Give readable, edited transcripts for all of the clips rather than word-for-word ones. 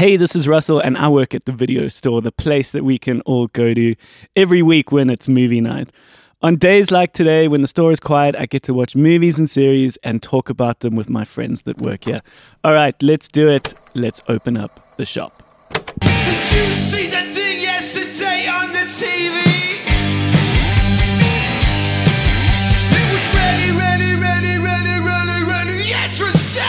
Hey, this is Russell, and I work at the Video Store, the place that we can all go to every week when it's movie night. On days like today, when the store is quiet, I get to watch movies and series and talk about them with my friends that work here. All right, let's do it. Let's open up the shop. Did you see that thing yesterday on the TV? It was ready, interesting!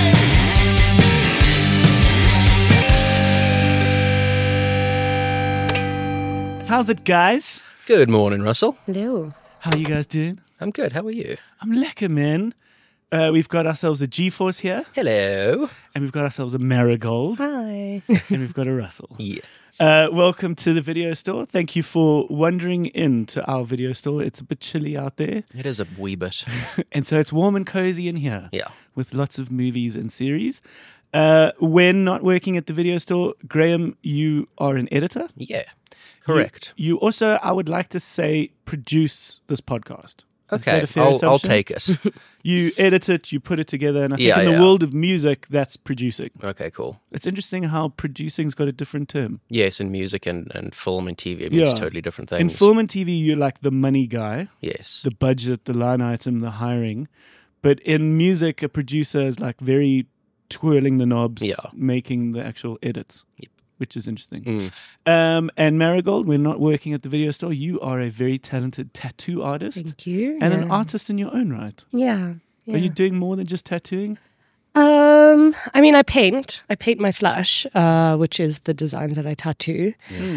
How's it, guys? Good morning, Russell. Hello. How are you guys doing? I'm good. How are you? I'm lekker, man. We've got ourselves a GeForce here, Hello. and we've got ourselves a Marigold, Hi. and we've got a Russell. Yeah. Welcome to the Video Store. Thank you for wandering into our video store. It's a bit chilly out there, It is a wee bit. and so it's warm and cozy in here. Yeah. With lots of movies and series. When not working at the video store, Graham, you are an editor. Yeah. Correct. You also, I would like to say, produce this podcast. Is Okay. that a fair I'll assumption? take it. You edit it, you put it together, and I think Yeah, in the yeah. world of music, that's producing. Okay, cool. It's interesting how producing's got a different term. Yes, in music and film and TV, it means Yeah. totally different things. In film and TV, you're like the money guy, Yes. the budget, the line item, the hiring. But in music, a producer is like very twirling the knobs, Yeah. making the actual edits, Yep. which is interesting. Mm. And Marigold, we're not working at the video store. You are a very talented tattoo artist Thank you. and yeah. an artist in your own right. Yeah. Are you doing more than just tattooing? I mean, I paint. I paint my flesh, which is the designs that I tattoo,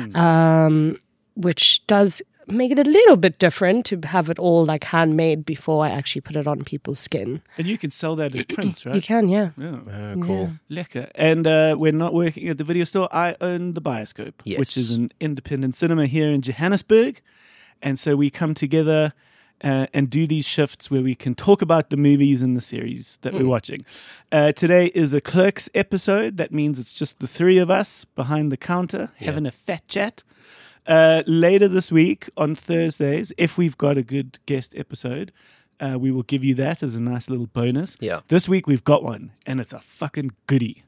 which does make it a little bit different to have it all like handmade before I actually put it on people's skin. And you can sell that as prints, right? You can, yeah. Yeah. Cool. Lekker. And we're not working at the video store. I own the Bioscope, Yes. which is an independent cinema here in Johannesburg. And so we come together and do these shifts where we can talk about the movies and the series that we're watching. Today is a Clerks episode. That means it's just the three of us behind the counter having a fat chat. Later this week on Thursdays, if we've got a good guest episode, we will give you that as a nice little bonus. Yeah. This week we've got one, and it's a fucking goodie.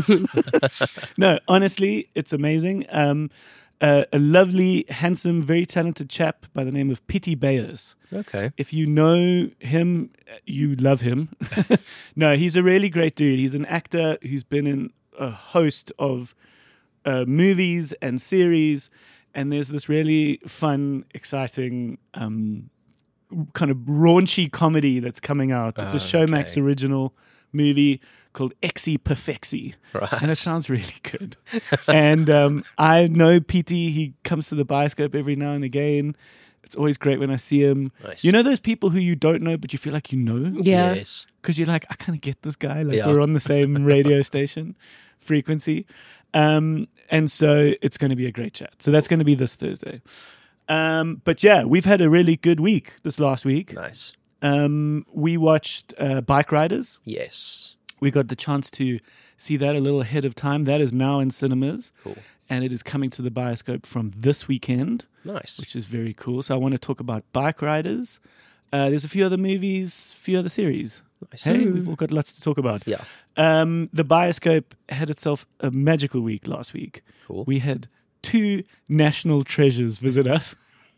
No, honestly, it's amazing. A lovely, handsome, very talented chap by the name of Pity Bayers. Okay. If you know him, you love him. No, he's a really great dude. He's an actor who's been in a host of movies and series. And there's this really fun, exciting, kind of raunchy comedy that's coming out. It's a Showmax okay. original movie called Exy Perfexy. Right. And it sounds really good. And I know PT, he comes to the Bioscope every now and again. It's always great when I see him. Nice. You know those people who you don't know, but you feel like you know? Yeah. Yes. Because you're like, I kind of get this guy. Like, Yeah. we're on the same radio station frequency. And so it's going to be a great chat. So that's going to be this Thursday. But yeah, we've had a really good week this last week. Nice. We watched Bike Riders. Yes. We got the chance to see that a little ahead of time. That is now in cinemas. Cool. And it is coming to the Bioscope from this weekend, Nice. which is very cool. So I want to talk about Bike Riders. There's a few other movies, a few other series. Nice. Hey, we've all got lots to talk about. Yeah. The Bioscope had itself a magical week last week. Cool. We had two national treasures visit us.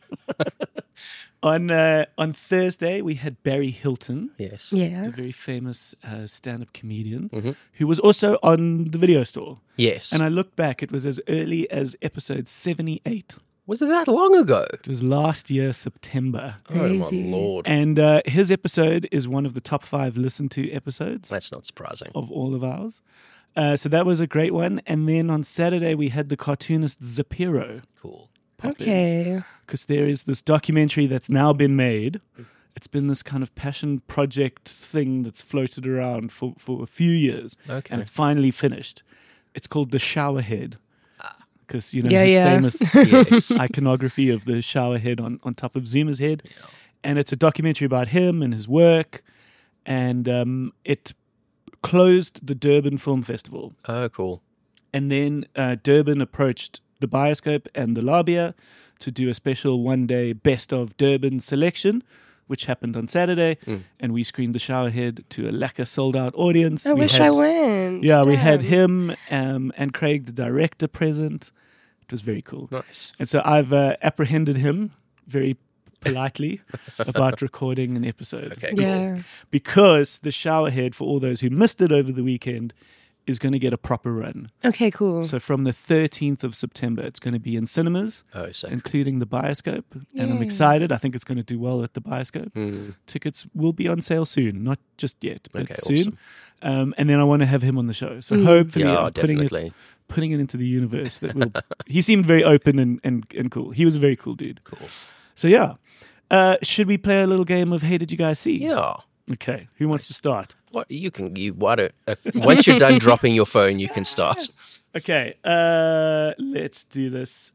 On Thursday, we had Barry Hilton, Yes. Yeah. the very famous stand-up comedian, Mm-hmm. who was also on the video store. Yes. And I looked back, it was as early as episode 78. Was it that long ago? It was last year, September. Oh, my Crazy. Lord. And his episode is one of the top 5 listened to episodes That's not surprising. of all of ours. So that was a great one. And then on Saturday, we had the cartoonist Zapiro. Cool. Okay. Because there is this documentary that's now been made. It's been this kind of passion project thing that's floated around for a few years. Okay. And it's finally finished. It's called The Shower Head. Because, you know, Yeah, his yeah. famous Yes. iconography of the shower head on top of Zuma's head. And it's a documentary about him and his work. And it closed the Durban Film Festival. Oh, cool. And then Durban approached the Bioscope and the Labia to do a special one-day Best of Durban selection, which happened on Saturday, and we screened The Showerhead to a lekker sold-out audience. I wish I went. Yeah, we had Damn. him and Craig, the director, present. It was very cool. Nice. And so I've apprehended him very politely about recording an episode. Okay, cool. Yeah. Because The Showerhead, for all those who missed it over the weekend, is going to get a proper run. Okay, cool. So from the 13th of September, it's going to be in cinemas, Oh, sick. including the Bioscope. And I'm Yay. excited. I think it's going to do well at the Bioscope. Mm. Tickets will be on sale soon. Not just yet, but Okay, soon. And then I want to have him on the show. So hopefully Yeah, I'm definitely. putting it into the universe. That will. He seemed very open and cool. He was a very cool dude. Cool. So yeah. Should we play a little game of Hey, Did You Guys See? Yeah. Okay. Who wants to start? What why don't once you're done dropping your phone, you can start. Okay. Let's do this.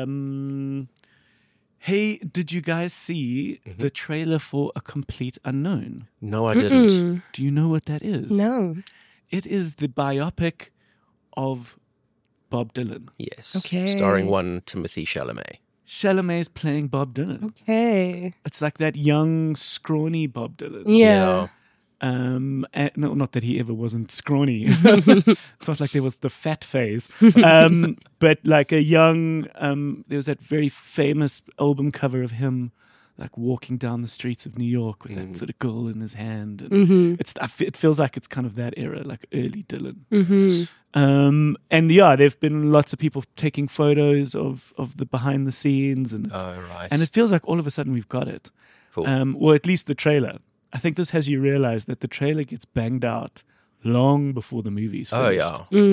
Hey, did you guys see the trailer for A Complete Unknown? No, I didn't. Do you know what that is? No. It is the biopic of Bob Dylan. Yes. Okay. Starring one Timothy Chalamet. Chalamet's playing Bob Dylan. Okay. It's like that young, scrawny Bob Dylan. Yeah. And no, not that he ever wasn't scrawny. It's not like there was the fat phase. But like a young, there was that very famous album cover of him like walking down the streets of New York with that sort of girl in his hand. And it feels like it's kind of that era, like early Dylan. And yeah, there've been lots of people taking photos of the behind the scenes, and Right. and it feels like all of a sudden we've got it. Cool. Well, at least the trailer. I think this has you realize that the trailer gets banged out long before the movie's finished.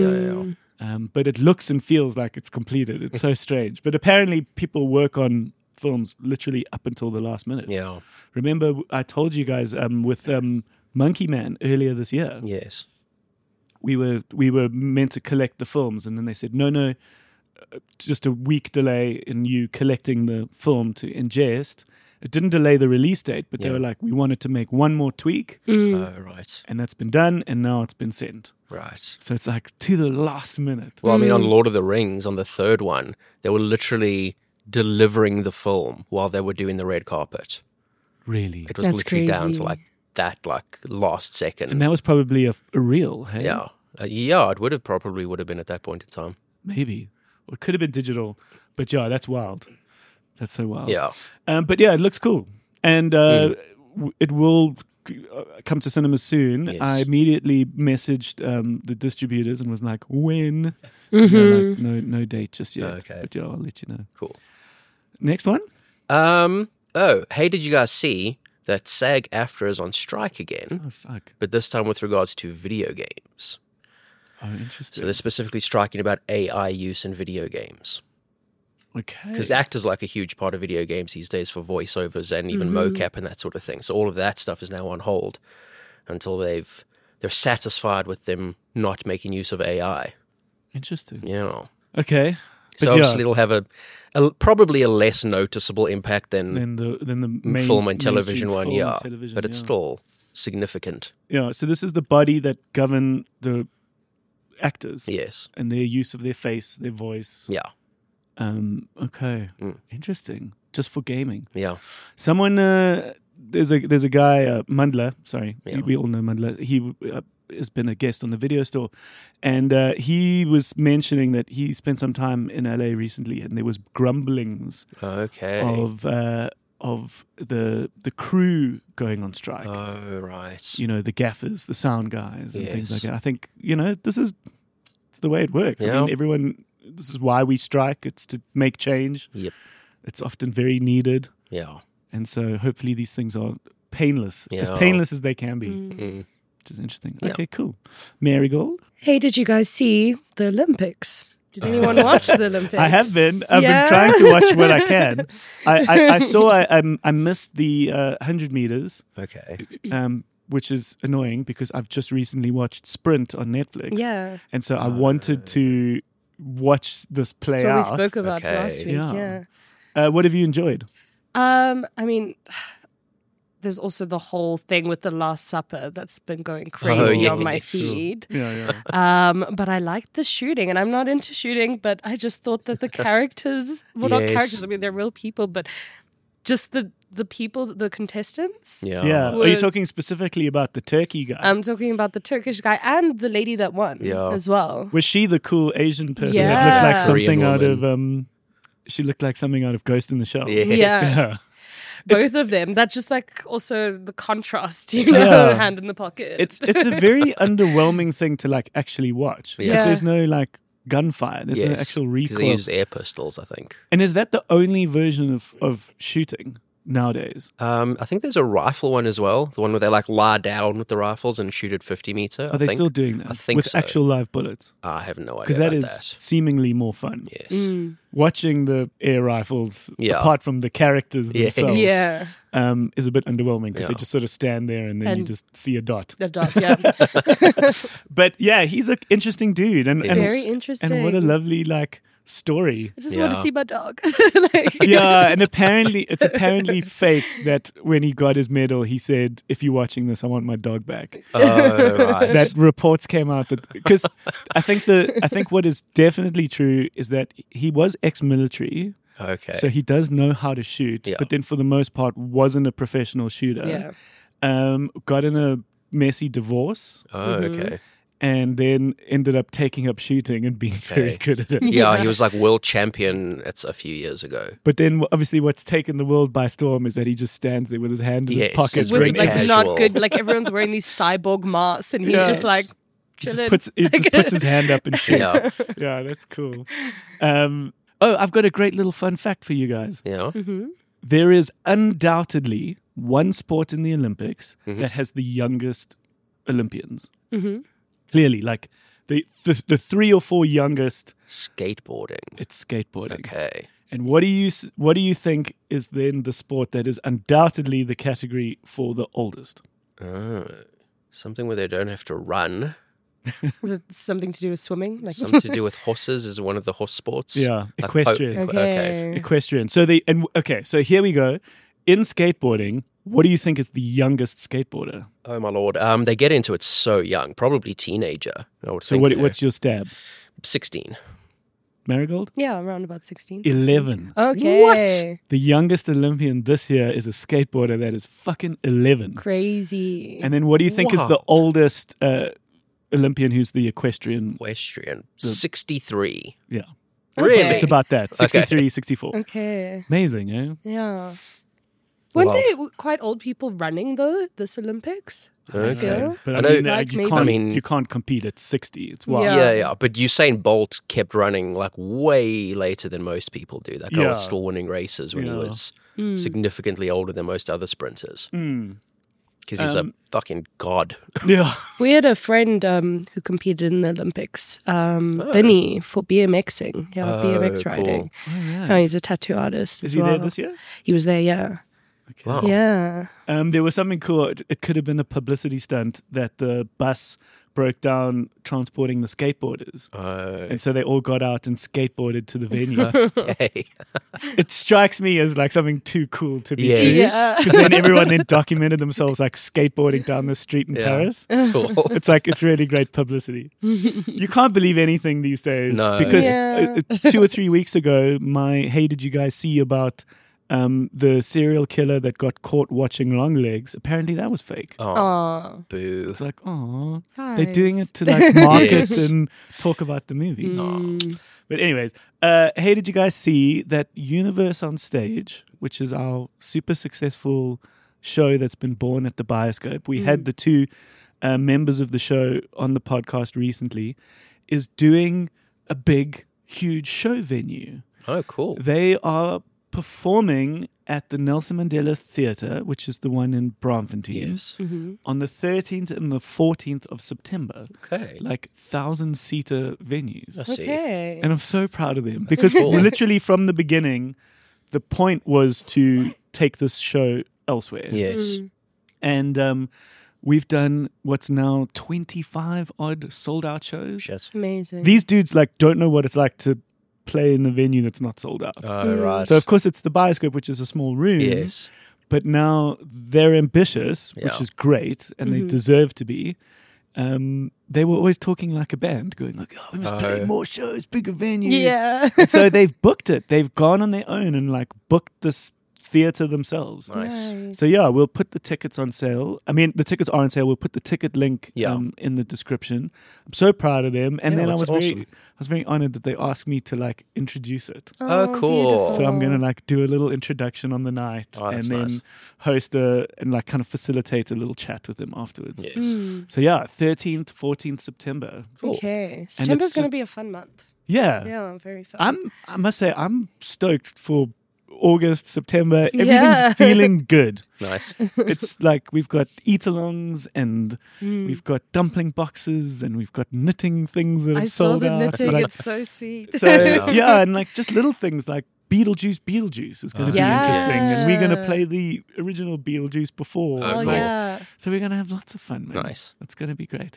Yeah. But it looks and feels like it's completed. It's so strange. But apparently people work on films literally up until the last minute. Yeah. Remember, I told you guys with Monkey Man earlier this year, Yes. we were meant to collect the films, and then they said, no, just a week delay in you collecting the film to ingest. It didn't delay the release date, but they Yeah. were like, we wanted to make one more tweak, Right. and that's been done, and now it's been sent. Right. So it's like to the last minute. Well, I mean, on Lord of the Rings, on the third one, they were literally delivering the film while they were doing the red carpet. Really? It was That's literally down crazy. to like that, like last second. And that was probably a reel, hey? Yeah. Yeah, it would have been at that point in time. Maybe. Or it could have been digital. But yeah, that's wild. That's so wild. Yeah. But yeah, it looks cool. And it will come to cinemas soon. Yes. I immediately messaged the distributors and was like, when? And they're like, no date just yet. Okay. But yeah, I'll let you know. Cool. Next one? Hey, did you guys see that SAG-AFTRA is on strike again? Oh, fuck. But this time with regards to video games. Oh, interesting. So they're specifically striking about AI use in video games. Okay. Because actors like a huge part of video games these days for voiceovers and even mocap and that sort of thing. So all of that stuff is now on hold until they're satisfied with them not making use of AI. Interesting. Yeah. Okay. But So obviously it'll have probably a less noticeable impact than than the main film and television mainstream one, film yeah. and television, But it's yeah. still significant. Yeah, so this is the body that govern the actors Yes. and their use of their face, their voice. Yeah. Okay. Interesting. Just for gaming. Yeah. Someone there's a guy Mundler, sorry. Yeah. We all know Mundler. He has been a guest on the Video Store, and he was mentioning that he spent some time in LA recently, and there was grumblings Okay. of the crew going on strike. Oh, right. You know, the gaffers, the sound guys, and things like Yes. that. I think, it's the way it works. I Yeah. mean, everyone, this is why we strike. It's to make change. Yep. It's often very needed. Yeah. And so hopefully these things are painless, as Yeah. painless as they can be, Mm. which is interesting. Yeah. Okay, cool. Marigold? Hey, did you guys see the Olympics? Did anyone watch the Olympics? I have been. I've Yeah? been trying to watch what I can. I saw I missed the 100 meters, Okay. which is annoying because I've just recently watched Sprint on Netflix. Yeah. And so I wanted to watch this play That's what we out. spoke about Okay. last week. Yeah. Yeah. What have you enjoyed? I mean, there's also the whole thing with the Last Supper that's been going crazy on my yes. feed. Yeah. But I liked the shooting, and I'm not into shooting, but I just thought that the characters, well, not Yes. characters, I mean, they're real people, but just the the people, the contestants. Yeah. Yeah. Are you Would- talking specifically about the turkey guy? I'm talking about the Turkish guy and the lady that won Yeah. as well. Was she the cool Asian person that Yeah. looked like Korean something out woman. of she looked like something out of Ghost in the Shell. Yes. Yeah. Yeah. Both of them. That's just like also the contrast, you know, Yeah. hand in the pocket. It's a very underwhelming thing to like actually watch because Yeah. there's no like gunfire. There's no actual Because recoil. they use air pistols, I think. And is that the only version of shooting nowadays? I think there's a rifle one as well. The one where they like lie down with the rifles and shoot at 50 meter. Are they still doing that I think with so. actual live bullets? I have no idea. Because that about is that. seemingly more fun. Yes. Mm. Watching the air rifles, Yeah. apart from the characters Yes. themselves, yeah. is a bit underwhelming because they Yeah. just sort of stand there and then you And- just see a dot. The dot, yeah. But yeah, he's an interesting dude, and Very interesting. and what a lovely like story. I just want to Yeah. see my dog. Like- Yeah, and it's apparently fake that when he got his medal, he said, "If you're watching this, I want my dog back." Oh, right. That reports came out that because I think what is definitely true is that he was ex-military, okay. so he does know how to shoot, Yeah. but then for the most part wasn't a professional shooter. Yeah. Got in a messy divorce, oh, okay. and then ended up taking up shooting and being very Okay. good at it. Yeah, he was like world champion. It's a few years ago. But then, obviously, what's taken the world by storm is that he just stands there with his hand in Yes, his pocket, it's With very like casual. not good, like everyone's wearing these cyborg masks and he's Yeah. just like He just chilling. puts his hand up and shoots. Yeah, Yeah, that's cool. I've got a great little fun fact for you guys. yeah. There is undoubtedly one sport in the Olympics that has the youngest Olympians. Clearly, like the 3 or 4 youngest, Skateboarding. it's skateboarding. Okay. And what do you think is then the sport that is undoubtedly the category for the oldest? Oh, something where they don't have to run. Is it something to do with swimming? Like Something to do with horses is one of the horse sports. Yeah, Like equestrian. okay. Equestrian. So here we go. In skateboarding, what do you think is the youngest skateboarder? Oh my lord. They get into it so young, probably teenager. I would So think they're what's your stab? 16. Marigold? Yeah, around about 16. 11. Okay. What? The youngest Olympian this year is a skateboarder that is fucking 11. Crazy. And then what do you think is the Wild. oldest Olympian who's the equestrian? Equestrian. 63. Yeah. Really? It's about that. 63, 64. Okay. Amazing, eh? Yeah. Weren't Wild. they quite old people running though this Olympics? Okay. feel. But I I know- mean, Like you maybe- can't I mean- you can't compete at 60. It's wild. Yeah. Yeah. But Usain Bolt kept running like way later than most people do. That guy Yeah. was still winning races when he Yeah. was significantly older than most other sprinters. Because he's a fucking god. Yeah. We had a friend who competed in the Olympics, Vinny, for BMXing. Yeah, BMX cool. riding. Oh, yeah. Oh, he's a tattoo artist. Is as he well. there this year? He was there, yeah. Wow. Yeah. There was something cool. It could have been a publicity stunt that the bus broke down transporting the skateboarders. And so they all got out and skateboarded to the venue. Okay. It strikes me as like something too cool to be Yes. true. Yeah. Because then everyone then documented themselves like skateboarding down the street in Yeah. Paris. Cool. It's really great publicity. You can't believe anything these days. No. Because Yeah. 2 or 3 weeks ago, my Hey Did You Guys See about the serial killer that got caught watching Long Legs, apparently that was fake. Oh, Aw. boo. It's like, oh, Guys. they're doing it to like market Yes. and talk about the movie. Mm. But anyways, hey, did you guys see that Universe on Stage, which is our super successful show that's been born at the Bioscope? We had the 2 members of the show on the podcast recently, is doing a big, huge show venue. Oh, cool. They are performing at the Nelson Mandela Theatre, which is the one in Braamfontein, Yes. on the 13th and the 14th of September. Okay. Like 1,000-seater venues. I see. Okay. And I'm so proud of them because cool. literally from the beginning, the point was to take this show elsewhere. Yes. And we've done what's now 25 odd sold out shows. Shit. Amazing. These dudes like don't know what it's like to play in a venue that's not sold out. Oh, right. So of course it's the Bioscope, which is a small room. yes. But now they're ambitious, which Yeah. is great, and they deserve to be. They were always talking like a band, going like, "Oh, we must play Oh. more shows, bigger venues." yeah. And so they've booked it. They've gone on their own and like booked this theater themselves. Nice. So yeah, we'll put the tickets on sale. I mean, the tickets are on sale. We'll put the ticket link in the description. I'm so proud of them. And Yeah, then I that's was awesome. very honored that they asked me to like introduce it. Oh, cool. beautiful. So I'm gonna like do a little introduction on the night, Oh, and that's then nice. host and like kind of facilitate a little chat with them afterwards. Yes. So yeah, 13th, 14th September. Cool. Okay. September's going to just- be a fun month. Yeah. Yeah, very fun. I must say, I'm stoked for August, September. Everything's Yeah. feeling good. Nice. It's like we've got eat-alongs and we've got dumpling boxes and we've got knitting things that have I saw sold the out. knitting. Like, It's so sweet. so yeah, and like just little things like Beetlejuice is going to be Yeah. interesting, and we're going to play the original Beetlejuice before. Oh, Oh, cool. yeah. So we're going to have lots of fun, man. Nice. It's going to be great.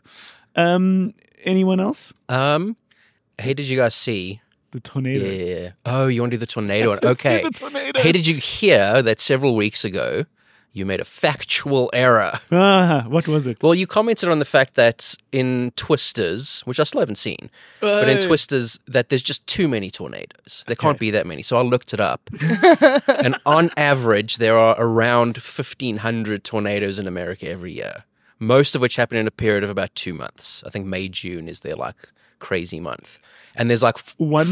Anyone else? Hey, did you guys see? The tornadoes. Yeah. Oh, you want to do the tornado one? Okay. the tornadoes. Hey, did you hear that several weeks ago you made a factual error? What was it? Well, you commented on the fact that in Twisters, which I still haven't seen, but in Twisters, that there's just too many tornadoes. There can't be that many. So I looked it up. And on average, there are around 1,500 tornadoes in America every year, most of which happen in a period of about 2 months. I think May, June is their like crazy month. And there's like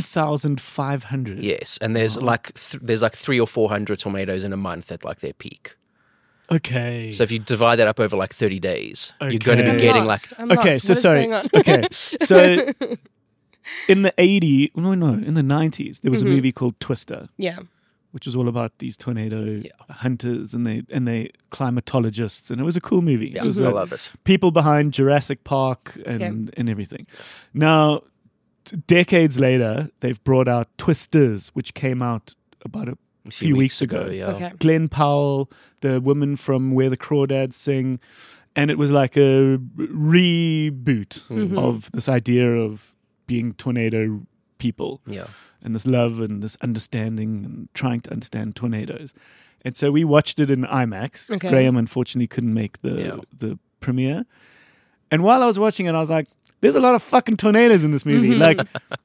1,500. yes, and there's like there's like 300 or 400 tornadoes in a month at like their peak. Okay. So if you divide that up over like 30 days, you're going to be Okay. getting I'm like lost. I'm Okay, lost. so What is sorry. going on? Okay, so in the in the 90s, there was a movie called Twister, Yeah. which was all about these tornado hunters and they climatologists, and it was a cool movie. yeah, It was I love it. people behind Jurassic Park and everything. Now, decades later, they've brought out Twisters, which came out about a few weeks ago. Yeah. Okay. Glenn Powell, the woman from Where the Crawdads Sing, and it was like a reboot of this idea of being tornado people Yeah. and this love and this understanding and trying to understand tornadoes. And so we watched it in IMAX. Okay. Graham unfortunately couldn't make the premiere. And while I was watching it, I was like, there's a lot of fucking tornadoes in this movie. Like,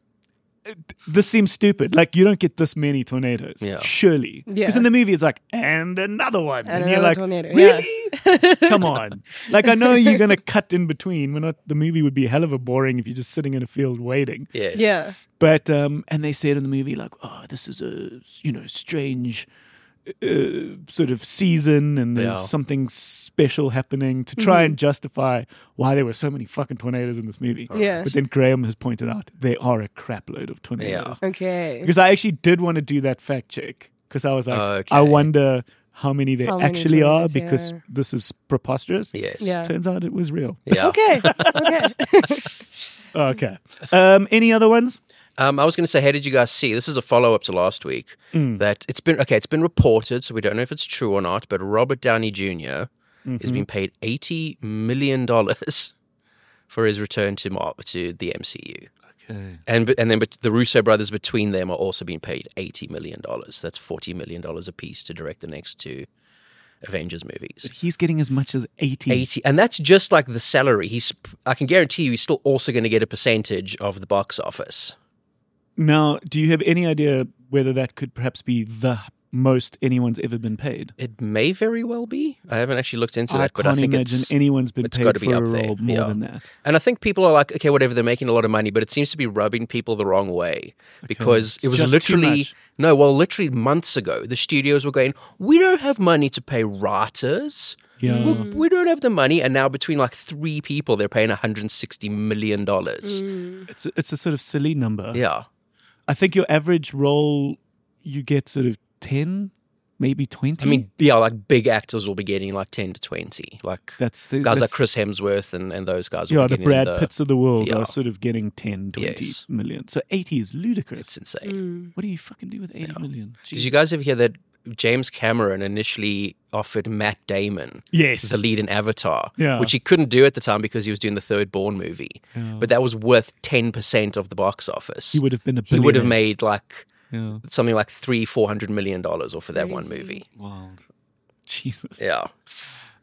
this seems stupid. Like, you don't get this many tornadoes. Yeah. Surely. Yeah. Because in the movie, it's like, and another one. And And, you're another like, tornado. really? Come on. Like, I know you're going to cut in between. The movie would be a hell of a boring if you're just sitting in a field waiting. Yes. Yeah. But and they said in the movie like, oh, this is a strange sort of season, and there's Yeah. something special happening to try and justify why there were so many fucking tornadoes in this movie. Yeah. But then Graham has pointed out there are a crap load of tornadoes. Okay. Because I actually did want to do that fact check because I was like, Okay. I wonder how many there How many actually are tornadoes, because yeah. this is preposterous. Yes. Yeah. Turns out it was real. Yeah. Okay. Okay. Okay. Any other ones? I was going to say, hey, did you guys see? This is a follow up to last week. That it's been reported, so we don't know if it's true or not. But Robert Downey Jr. has been paid $80 million for his return to the MCU, Okay. and then the Russo brothers between them are also being paid $80 million. That's $40 million apiece to direct the next 2 Avengers movies. He's getting as much as 80. 80, and that's just like the salary. I can guarantee you, he's still also going to get a percentage of the box office. Now, do you have any idea whether that could perhaps be the most anyone's ever been paid? It may very well be. I haven't actually looked into I that, but I can't think imagine it's anyone's been it's paid gotta be for a up there, role more yeah. than that. And I think people are like, okay, whatever, they're making a lot of money, but it seems to be rubbing people the wrong way because It's it was just too literally much. literally months ago, the studios were going, we don't have money to pay writers. Yeah. We don't have the money, and now between like 3 people, they're paying $160 million. It's a sort of silly number. Yeah, I think your average role, you get sort of 10, maybe 20. I mean, yeah, like big actors will be getting like 10 to 20. Like that's the guys like that's- Chris Hemsworth and those guys. Will Yeah, be the getting Brad the, Pitts of the world yeah. are sort of getting 10, 20 Yes. million. So 80 is ludicrous. It's insane. What do you fucking do with 80 million? Did you guys ever hear that James Cameron initially offered Matt Damon Yes. the lead in Avatar, Yeah. which he couldn't do at the time because he was doing the third Bourne movie. But that was worth 10% of the box office. He would have been a He would have billionaire. made like Yeah. something like $300-400 million off of that one Crazy. movie. Wild. Jesus. Yeah.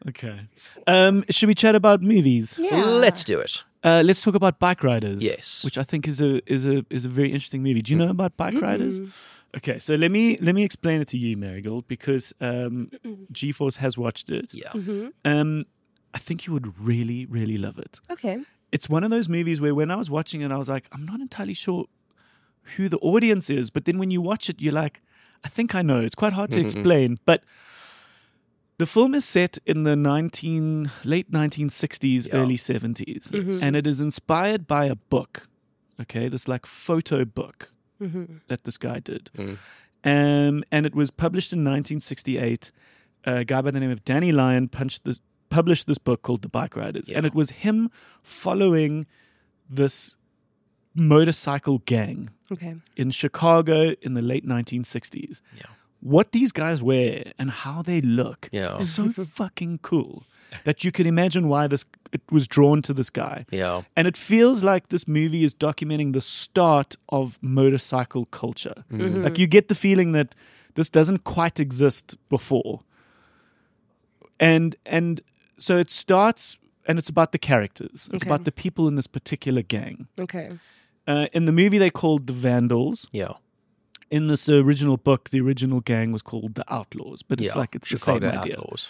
Okay. Should we chat about movies? Yeah. Let's do it. Let's talk about Bike Riders. Yes. Which I think is a very interesting movie. Do you know about Bike Riders? Okay, so let me explain it to you, Marigold, because GeForce has watched it. Yeah. I think you would really, really love it. Okay. It's one of those movies where when I was watching it, I was like, I'm not entirely sure who the audience is. But then when you watch it, you're like, I think I know. It's quite hard to explain. But the film is set in the late 1960s, early 70s. And it is inspired by a book. Okay, this like photo book that this guy did. And it was published in 1968. A guy by the name of Danny Lyon published this book called The Bike Riders. And it was him following this motorcycle gang in Chicago in the late 1960s. Yeah. What these guys wear and how they look is so fucking cool that you can imagine why it was drawn to this guy. Yeah. And it feels like this movie is documenting the start of motorcycle culture. Like you get the feeling that this doesn't quite exist before. And so it starts, and it's about the characters. It's about the people in this particular gang. Okay. In the movie, they called the Vandals. Yeah. In this original book, the original gang was called the Outlaws, but it's like it's Chicago the same idea. Outlaws.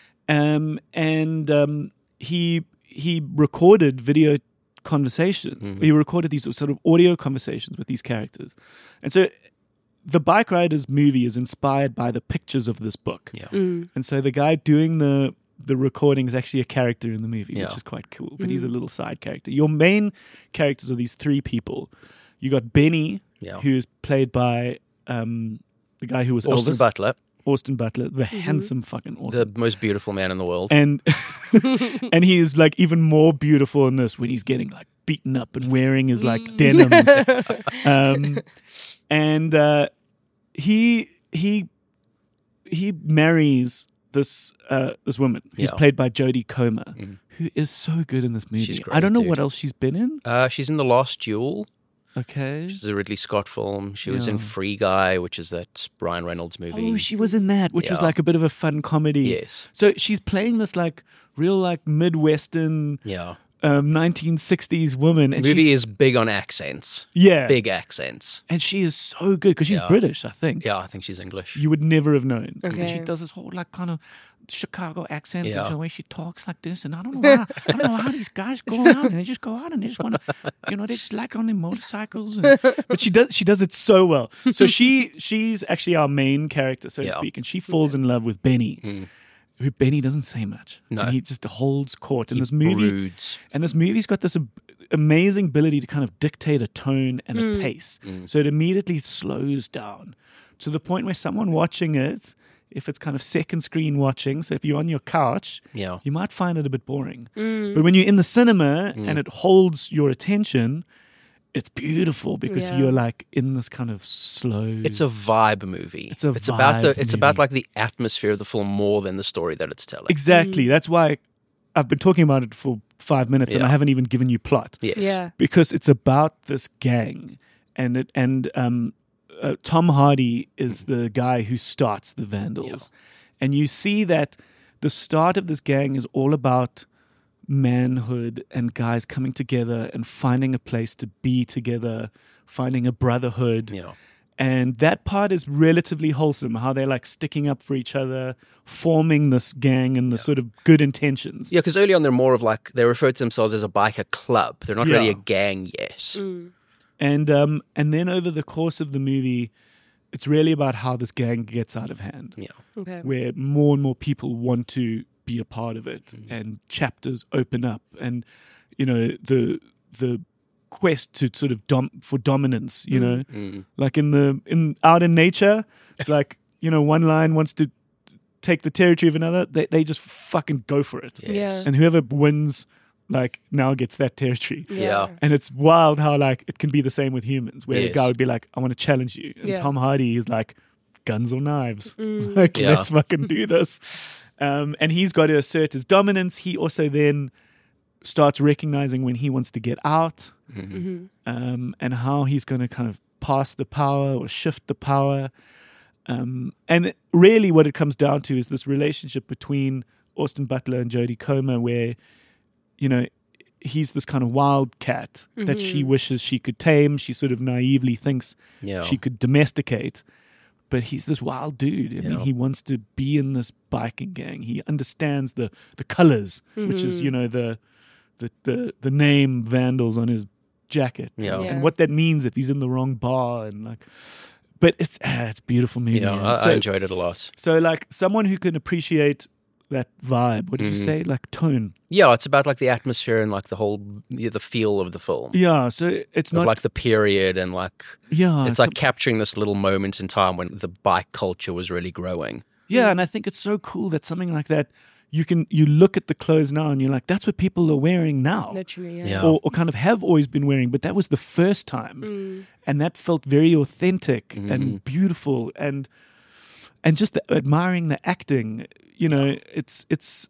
He recorded video conversation. He recorded these sort of audio conversations with these characters, and so the Bike Riders movie is inspired by the pictures of this book. Yeah. And so the guy doing the recording is actually a character in the movie, Yeah. which is quite cool. But he's a little side character. Your main characters are these three people. You got Benny, who is played by the guy who was Austin Elvis. Butler, Austin Butler, the handsome fucking Austin. the most beautiful man in the world. And and he is like even more beautiful in this when he's getting like beaten up and wearing his like denims. He marries this woman who's played by Jodie Comer, who is so good in this movie. She's great, I don't know dude. what else she's been in. She's in The Last Duel, Okay. which is a Ridley Scott film. She was in Free Guy, which is that Ryan Reynolds movie. Oh, she was in that, which was Yeah. like a bit of a fun comedy. Yes. So she's playing this like real like Midwestern Yeah. 1960s woman. And The movie she's- is big on accents. yeah, Big accents. and she is so good because she's Yeah. British, I think. Yeah, I think she's English. You would never have known. And Okay. she does this whole like kind of Chicago accent Yeah. and the way she talks like this. And I don't know how these guys go out and they just go out and they just want to, they just like on their motorcycles. But she does it so well. So she's actually our main character, so to Yeah. speak, and she falls in love with Benny. Who Benny doesn't say much. No. And he just holds court. And this movie Broods. and this movie's got this amazing ability to kind of dictate a tone and a pace. So it immediately slows down to the point where someone watching it, if it's kind of second screen watching, so if you're on your couch, Yeah. you might find it a bit boring. But when you're in the cinema and it holds your attention, it's beautiful because Yeah. you're like in this kind of slow. It's a vibe movie. It's a It's about vibe it's about movie. like the atmosphere of the film more than the story that it's telling. Exactly. That's why I've been talking about it for 5 minutes and Yeah. I haven't even given you plot. Yes. Yeah. Because it's about this gang, and Tom Hardy is the guy who starts the Vandals, and you see that the start of this gang is all about manhood and guys coming together and finding a place to be together, finding a brotherhood. Yeah. And that part is relatively wholesome, how they're like sticking up for each other, forming this gang and the sort of good intentions. Yeah, because early on they're more of like they refer to themselves as a biker club. They're not really Yeah. a gang yet. And then over the course of the movie, it's really about how this gang gets out of hand, Yeah. Okay. where more and more people want to be a part of it, and chapters open up, and the quest to sort of for dominance, like out in nature, it's like one lion wants to take the territory of another, they just fucking go for it, Yeah. and whoever wins like now gets that territory. Yeah. And it's wild how like it can be the same with humans, where a Yes. guy would be like, I want to challenge you. And Yeah. Tom Hardy is like, guns or knives. Like, Yeah. let's fucking do this. And he's got to assert his dominance. He also then starts recognizing when he wants to get out, and how he's going to kind of pass the power or shift the power. And really what it comes down to is this relationship between Austin Butler and Jodie Comer, where, you know, he's this kind of wild cat that she wishes she could tame. She sort of naively thinks Yeah. she could domesticate. But he's this wild dude. I mean, he wants to be in this biking gang. He understands the colors, which is, you know, the name Vandals on his jacket, Yeah. and what that means if he's in the wrong bar, and like. But it's a beautiful movie. Yeah, man. I enjoyed it a lot. So like someone who can appreciate that vibe. What did you say? Like tone. Yeah, it's about like the atmosphere and like the whole the feel of the film. Yeah. So it's Of not like the period and like Yeah. it's like capturing this little moment in time when the bike culture was really growing. Yeah, and I think it's so cool that something like that you look at the clothes now and you're like, that's what people are wearing now. Literally, Yeah. Or kind of have always been wearing, but that was the first time. And that felt very authentic and beautiful and just admiring the acting. You know, it's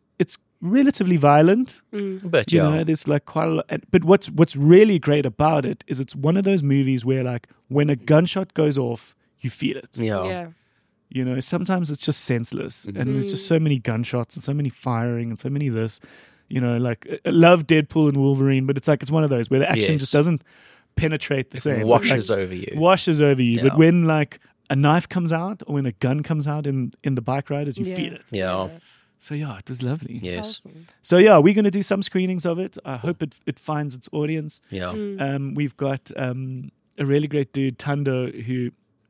relatively violent. But You yeah. know, there's like quite a lot. But what's really great about it is it's one of those movies where like when a gunshot goes off, you feel it. Yeah. You know, sometimes it's just senseless, and there's just so many gunshots and so many firing and so many this. You know, like I love Deadpool and Wolverine, but it's like it's one of those where the action Yes. just doesn't penetrate the same. washes Like, over you. washes over you. Yeah. But when like a knife comes out or when a gun comes out in the bike riders, you feel it. Yeah. So yeah, it was lovely. Yes. Awesome. So yeah, we're going to do some screenings of it. I hope it finds its audience. Yeah. We've got a really great dude, Tando, who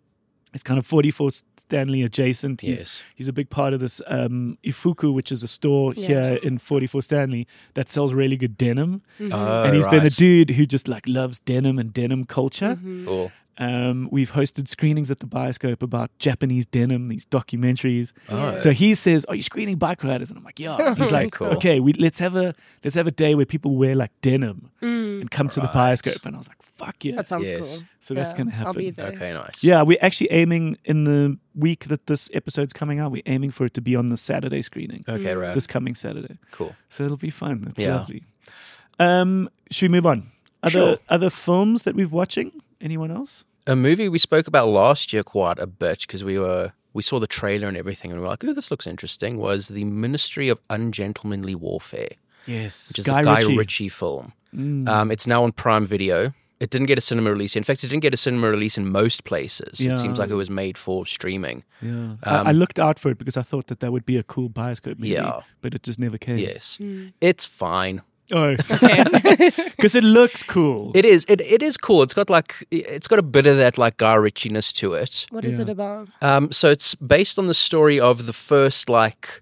is kind of 44 Stanley adjacent. Yes. He's a big part of this Ifuku, which is a store here in 44 Stanley that sells really good denim. Oh, And he's been a right. dude who just like loves denim and denim culture. Cool. We've hosted screenings at the Bioscope about Japanese denim, these documentaries. Oh. So he says, "Are you screening bike riders?" And I'm like, "Yeah." He's like, Cool. "Okay, let's have a day where people wear like denim and come to the Bioscope." And I was like, "Fuck yeah!" That sounds Yes. cool. So that's gonna I'll be happen. there. Okay, nice. Yeah, we're actually aiming in the week that this episode's coming out. We're aiming for it to be on the Saturday screening, Okay, right. this coming Saturday. Cool. So it'll be fun. It's Yeah. lovely. Should we move on? Sure. Other films that we've watching? Anyone else? A movie we spoke about last year quite a bit because we saw the trailer and everything and we were like, "Oh, this looks interesting." Was the Ministry of Ungentlemanly Warfare, Yes, which is a Guy Ritchie film. It's now on Prime Video. It didn't get a cinema release. In fact, it didn't get a cinema release in most places. Yeah. It seems like it was made for streaming. Yeah, I looked out for it because I thought that would be a cool Bioscope movie. Yeah. But it just never came. Yes, it's fine. Oh, because it looks cool. It is. It is cool. It's got a bit of that like Guy Ritchie-ness to it. What is it about? So it's based on the story of the first like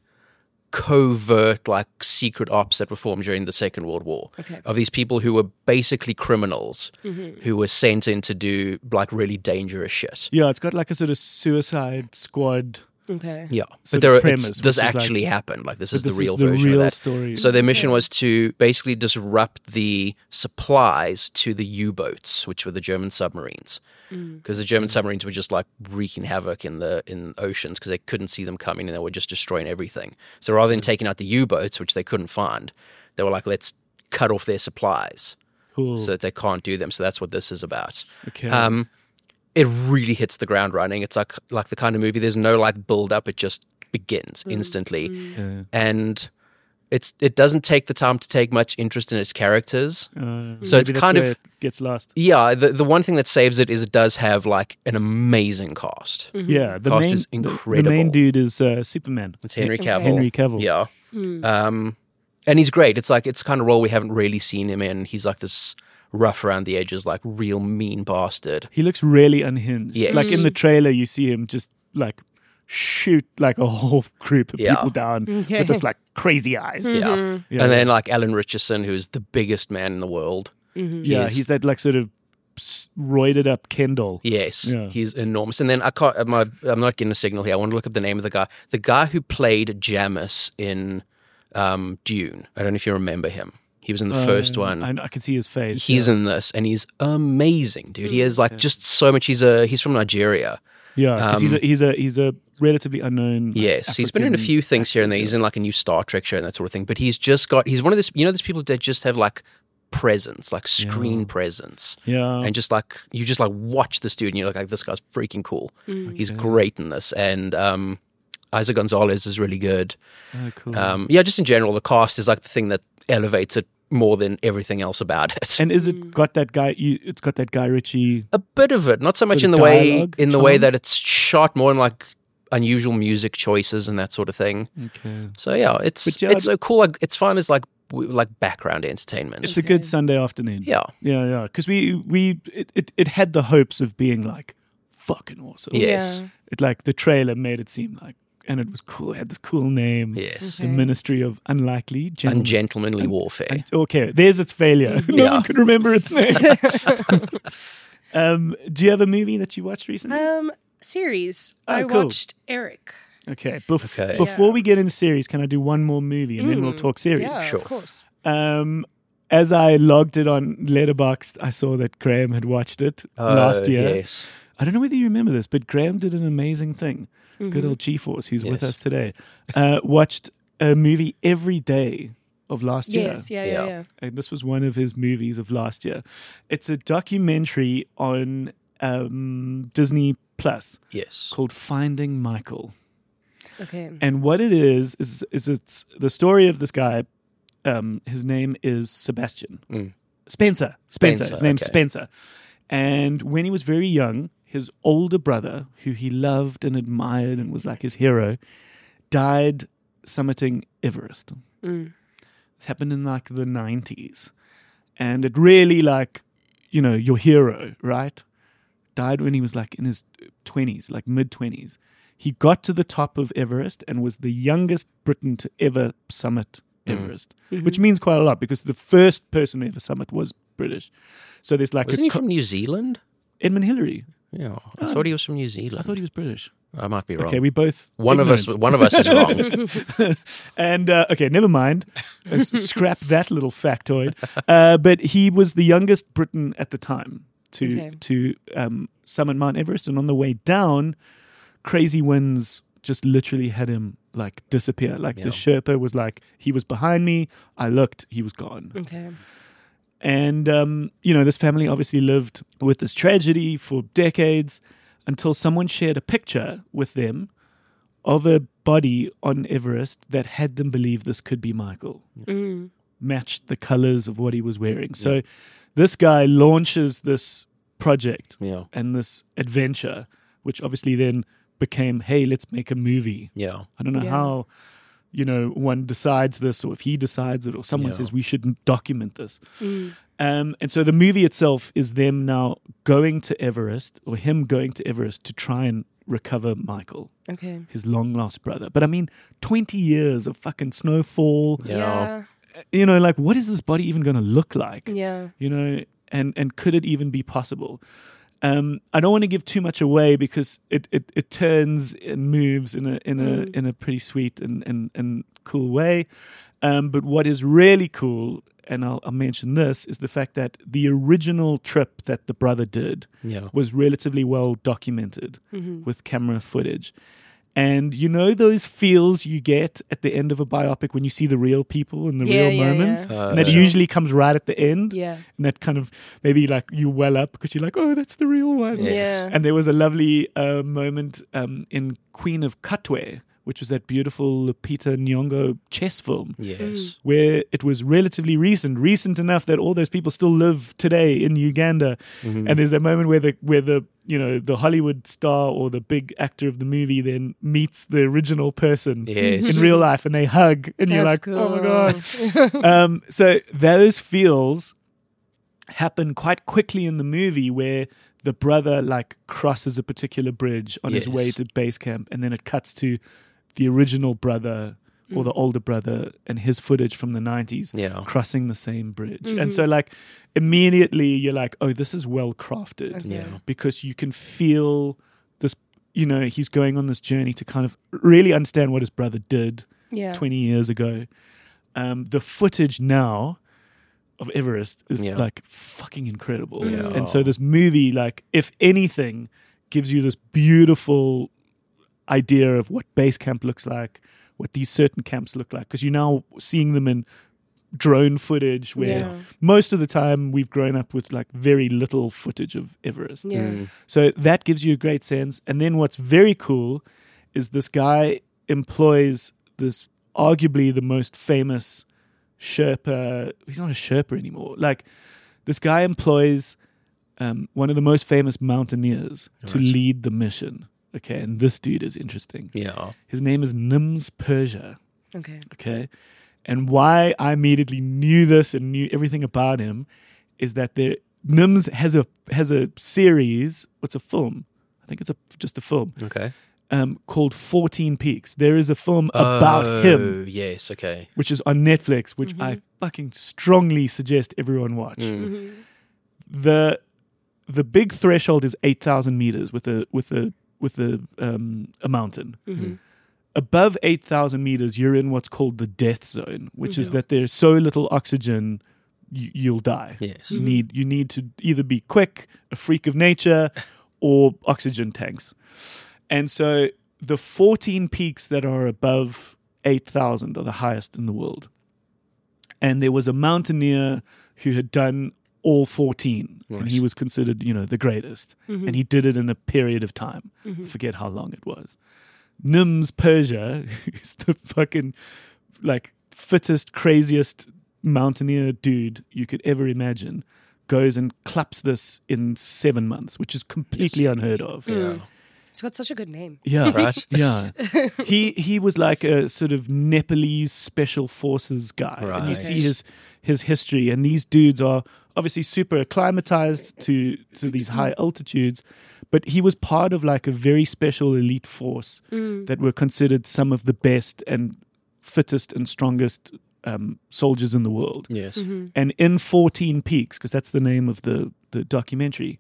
covert like secret ops that were formed during the Second World War. Okay. Of these people who were basically criminals who were sent in to do like really dangerous shit. Yeah, it's got like a sort of Suicide Squad. Okay. Yeah, Sort but of premise, this which is like- actually happened. Like this is the This real is the version real of that. story. So their mission was to basically disrupt the supplies to the U-boats, which were the German submarines, because the German submarines were just like wreaking havoc in oceans because they couldn't see them coming and they were just destroying everything. So rather than taking out the U-boats, which they couldn't find, they were like, let's cut off their supplies Cool. so that they can't do them. So that's what this is about. Okay. It really hits the ground running. It's like the kind of movie. There's no like build up. It just begins instantly, Yeah. and it doesn't take the time to take much interest in its characters. So So it's it's kind of- it gets lost. Yeah, the one thing that saves it is it does have like an amazing cast. Yeah, the Cast main is the main incredible. dude is Superman. It's Henry Okay. Cavill. Henry Cavill. Yeah, and he's great. It's like it's the kind of role we haven't really seen him in. He's like this rough around the edges, like real mean bastard. He looks really unhinged. Yes. Like in the trailer, you see him just like shoot like a whole group of Yeah. people down Okay. with this like crazy eyes. Yeah. Yeah. And then like Alan Richardson, who's the biggest man in the world. Yeah, He's- he's that like sort of roided up Kendall. Yes, Yeah. he's enormous. And then I'm not getting a signal here. I want to look up the name of the guy. The guy who played Jamis in Dune. I don't know if you remember him. He was in the first one. I can see his face. He's in this, and he's amazing, dude. He has like just so much. He's from Nigeria. Yeah, 'cause he's a relatively unknown. like, Yes, he's been in a African few things here and there. actor. He's in like a new Star Trek show and that sort of thing. But he's one of these people that just have like presence, like screen presence. Yeah, And just like you just like watch this dude and you're like this guy's freaking cool. He's great in this. And Isaac Gonzalez is really good. Oh, cool. Yeah, just in general, the cast is like the thing that elevates it more than everything else about it. And is it got that guy? It's got that Guy Ritchie. A bit of it, not so much Sort in of the way dialogue, charm? that it's shot, more in like unusual music choices and that sort of thing. Okay. So yeah, it's But yeah, it's so cool. Like, it's fun as like background entertainment. It's a good Sunday afternoon. Yeah. Yeah. Because it had the hopes of being like fucking awesome. Yes. Yeah. It like the trailer made it seem like, and it was cool. It had this cool name. Yes. The Ministry of Unlikely Gentlemen. Ungentlemanly warfare. Okay, there's its failure. No Yeah. one could remember its name. Do you have a movie that you watched recently? Series. Oh, I cool. watched Eric. Okay. Okay. Before Yeah. we get into series, can I do one more movie and then we'll talk series? Yeah, Sure. of course. As I logged it on Letterboxd, I saw that Graham had watched it last year. Yes. I don't know whether you remember this, but Graham did an amazing thing. Mm-hmm. Good old G-Force, who's with Yes. us today, watched a movie every day of last year. Yes, yeah. Yeah. And this was one of his movies of last year. It's a documentary on Disney Plus Yes. called Finding Michael. Okay. And what it is it's the story of this guy. His name is Sebastian. Spencer. Spencer, His name's okay. Spencer. And when he was very young, his older brother, who he loved and admired and was like his hero, died summiting Everest. It happened in like the 90s. And it really like, your hero, right? Died when he was like in his 20s, like mid-20s. He got to the top of Everest and was the youngest Briton to ever summit Everest, which means quite a lot because the first person to ever summit was British. So there's like Wasn't he from New Zealand? Edmund Hillary. Yeah. I thought he was from New Zealand. I thought he was British. I might be wrong. Okay, we both One of us is wrong. And okay, never mind. Let's scrap that little factoid. But he was the youngest Briton at the time to summit Mount Everest, and on the way down, crazy winds just literally had him like disappear. Like the Sherpa was like, he was behind me. I looked, he was gone. Okay. And this family obviously lived with this tragedy for decades until someone shared a picture with them of a body on Everest that had them believe this could be Michael. Matched the colors of what he was wearing. So this guy launches this project Yeah. and this adventure, which obviously then became, hey, let's make a movie. Yeah. I don't know Yeah. how, one decides this, or if he decides it, or someone Yeah. says we should document this. And so the movie itself is them now going to Everest, or him going to Everest to try and recover Michael, Okay. his long lost brother. But I mean, 20 years of fucking snowfall. Yeah. Like what is this body even going to look like? Yeah. And could it even be possible? I don't want to give too much away because it turns and moves in a pretty sweet and cool way. But what is really cool, and I'll mention this, is the fact that the original trip that the brother did Yeah. was relatively well documented with camera footage. And those feels you get at the end of a biopic when you see the real people and the Yeah, real yeah, moments. yeah. And that usually comes right at the end. Yeah. And that kind of maybe like you well up because you're like, oh, that's the real one. Yes. Yeah. And there was a lovely moment in Queen of Katwe, which was that beautiful Lupita Nyong'o chess film, Yes. where it was relatively recent enough that all those people still live today in Uganda. And there's a moment where the Hollywood star or the big actor of the movie then meets the original person Yes. in real life, and they hug, and you're like, That's oh my cool. god. So those feels happen quite quickly in the movie, where the brother like crosses a particular bridge on his Yes. way to base camp, and then it cuts to the original brother or the older brother and his footage from the 90s Yeah. crossing the same bridge. And so like immediately you're like, oh, this is well crafted. Okay. Yeah. Because you can feel this, he's going on this journey to kind of really understand what his brother did Yeah. 20 years ago. The footage now of Everest is Yeah. like fucking incredible. Yeah. And so this movie, like, if anything, gives you this beautiful idea of what base camp looks like, what these certain camps look like, because you're now seeing them in drone footage where Yeah. most of the time we've grown up with like very little footage of Everest. Yeah. So that gives you a great sense. And then what's very cool is this guy employs this arguably the most famous Sherpa. He's not a Sherpa anymore. Like, this guy employs one of the most famous mountaineers to lead the mission. Okay, and this dude is interesting. Yeah. His name is Nims Persia. Okay. Okay, and why I immediately knew this and knew everything about him is that Nims has a series. What's a film? I think it's just a film. Okay. Called 14 Peaks. There is a film about him, Yes. Okay. which is on Netflix, which I fucking strongly suggest everyone watch. The big threshold is 8,000 meters with a mountain. Above 8,000 meters, you're in what's called the death zone, which is that there's so little oxygen, you'll die. Yes. You need to either be quick, a freak of nature, or oxygen tanks. And so the 14 peaks that are above 8,000 are the highest in the world. And there was a mountaineer who had done all 14, and he was considered, the greatest. And he did it in a period of time. I forget how long it was. Nims Persia, who's the fucking fittest, craziest mountaineer dude you could ever imagine, goes and claps this in 7 months, which is completely unheard of. Yeah. It's got such a good name. Yeah, Right. Yeah, he was like a sort of Nepalese special forces guy, and you Right. see his history. And these dudes are obviously super acclimatized to these high altitudes, but he was part of like a very special elite force that were considered some of the best and fittest and strongest soldiers in the world. Yes. And in 14 Peaks, because that's the name of the documentary,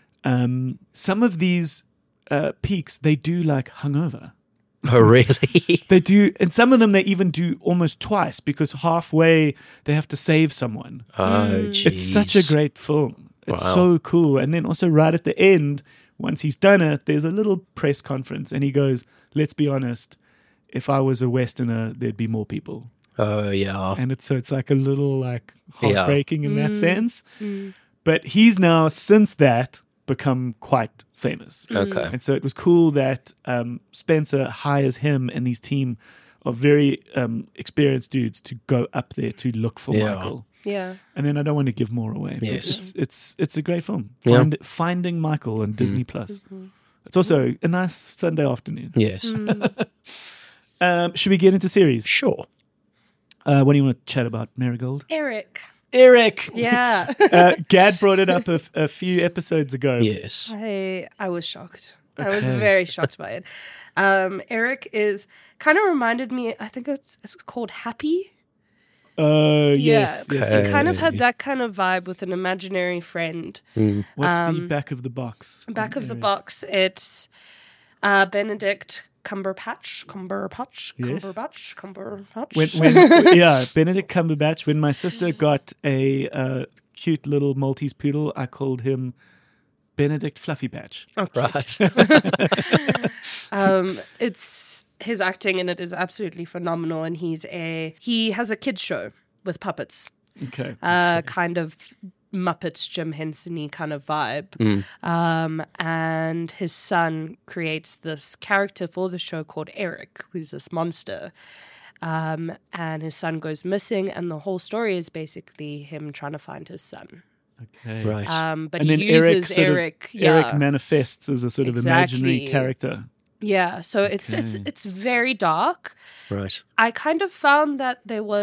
some of these peaks, they do like hungover. Oh, really? They do, and some of them they even do almost twice because halfway they have to save someone. Oh, geez. It's such a great film. It's Wow. so cool. And then also right at the end, once he's done it, there's a little press conference and he goes, let's be honest, if I was a Westerner, there'd be more people. Oh, yeah. And it's like a little like Yeah. heartbreaking in that sense. But he's now, since that, become quite famous. Okay. And so it was cool that Spencer hires him and his team of very experienced dudes to go up there to look for Yeah. Michael. Yeah. And then I don't want to give more away. But Yes. it's a great film. Yeah. Finding Michael on Disney Plus. It's also a nice Sunday afternoon. Yes. Should we get into series? Sure. What do you want to chat about, Marigold? Eric. Eric. Yeah. Gad brought it up a few episodes ago. Yes. I was shocked. I was Okay. very shocked by it. Eric is kind of reminded me, I think it's called Happy. Yes. Yeah. yes. It kind of Okay. had that kind of vibe with an imaginary friend. What's the back of the box? Back of the box, it's Benedict Cumberbatch. Yes. Cumberbatch. Benedict Cumberbatch. When my sister got a cute little Maltese poodle, I called him Benedict Fluffy Patch. Right. It's his acting in it is absolutely phenomenal, and he has a kids show with puppets, Okay. kind of Muppets, Jim Henson-y kind of vibe. And his son creates this character for the show called Eric, who's this monster. And his son goes missing, and the whole story is basically him trying to find his son. Okay. Right. But And he then uses Eric manifests as a sort of imaginary Exactly. character. Yeah, so it's very dark. Right. I kind of found that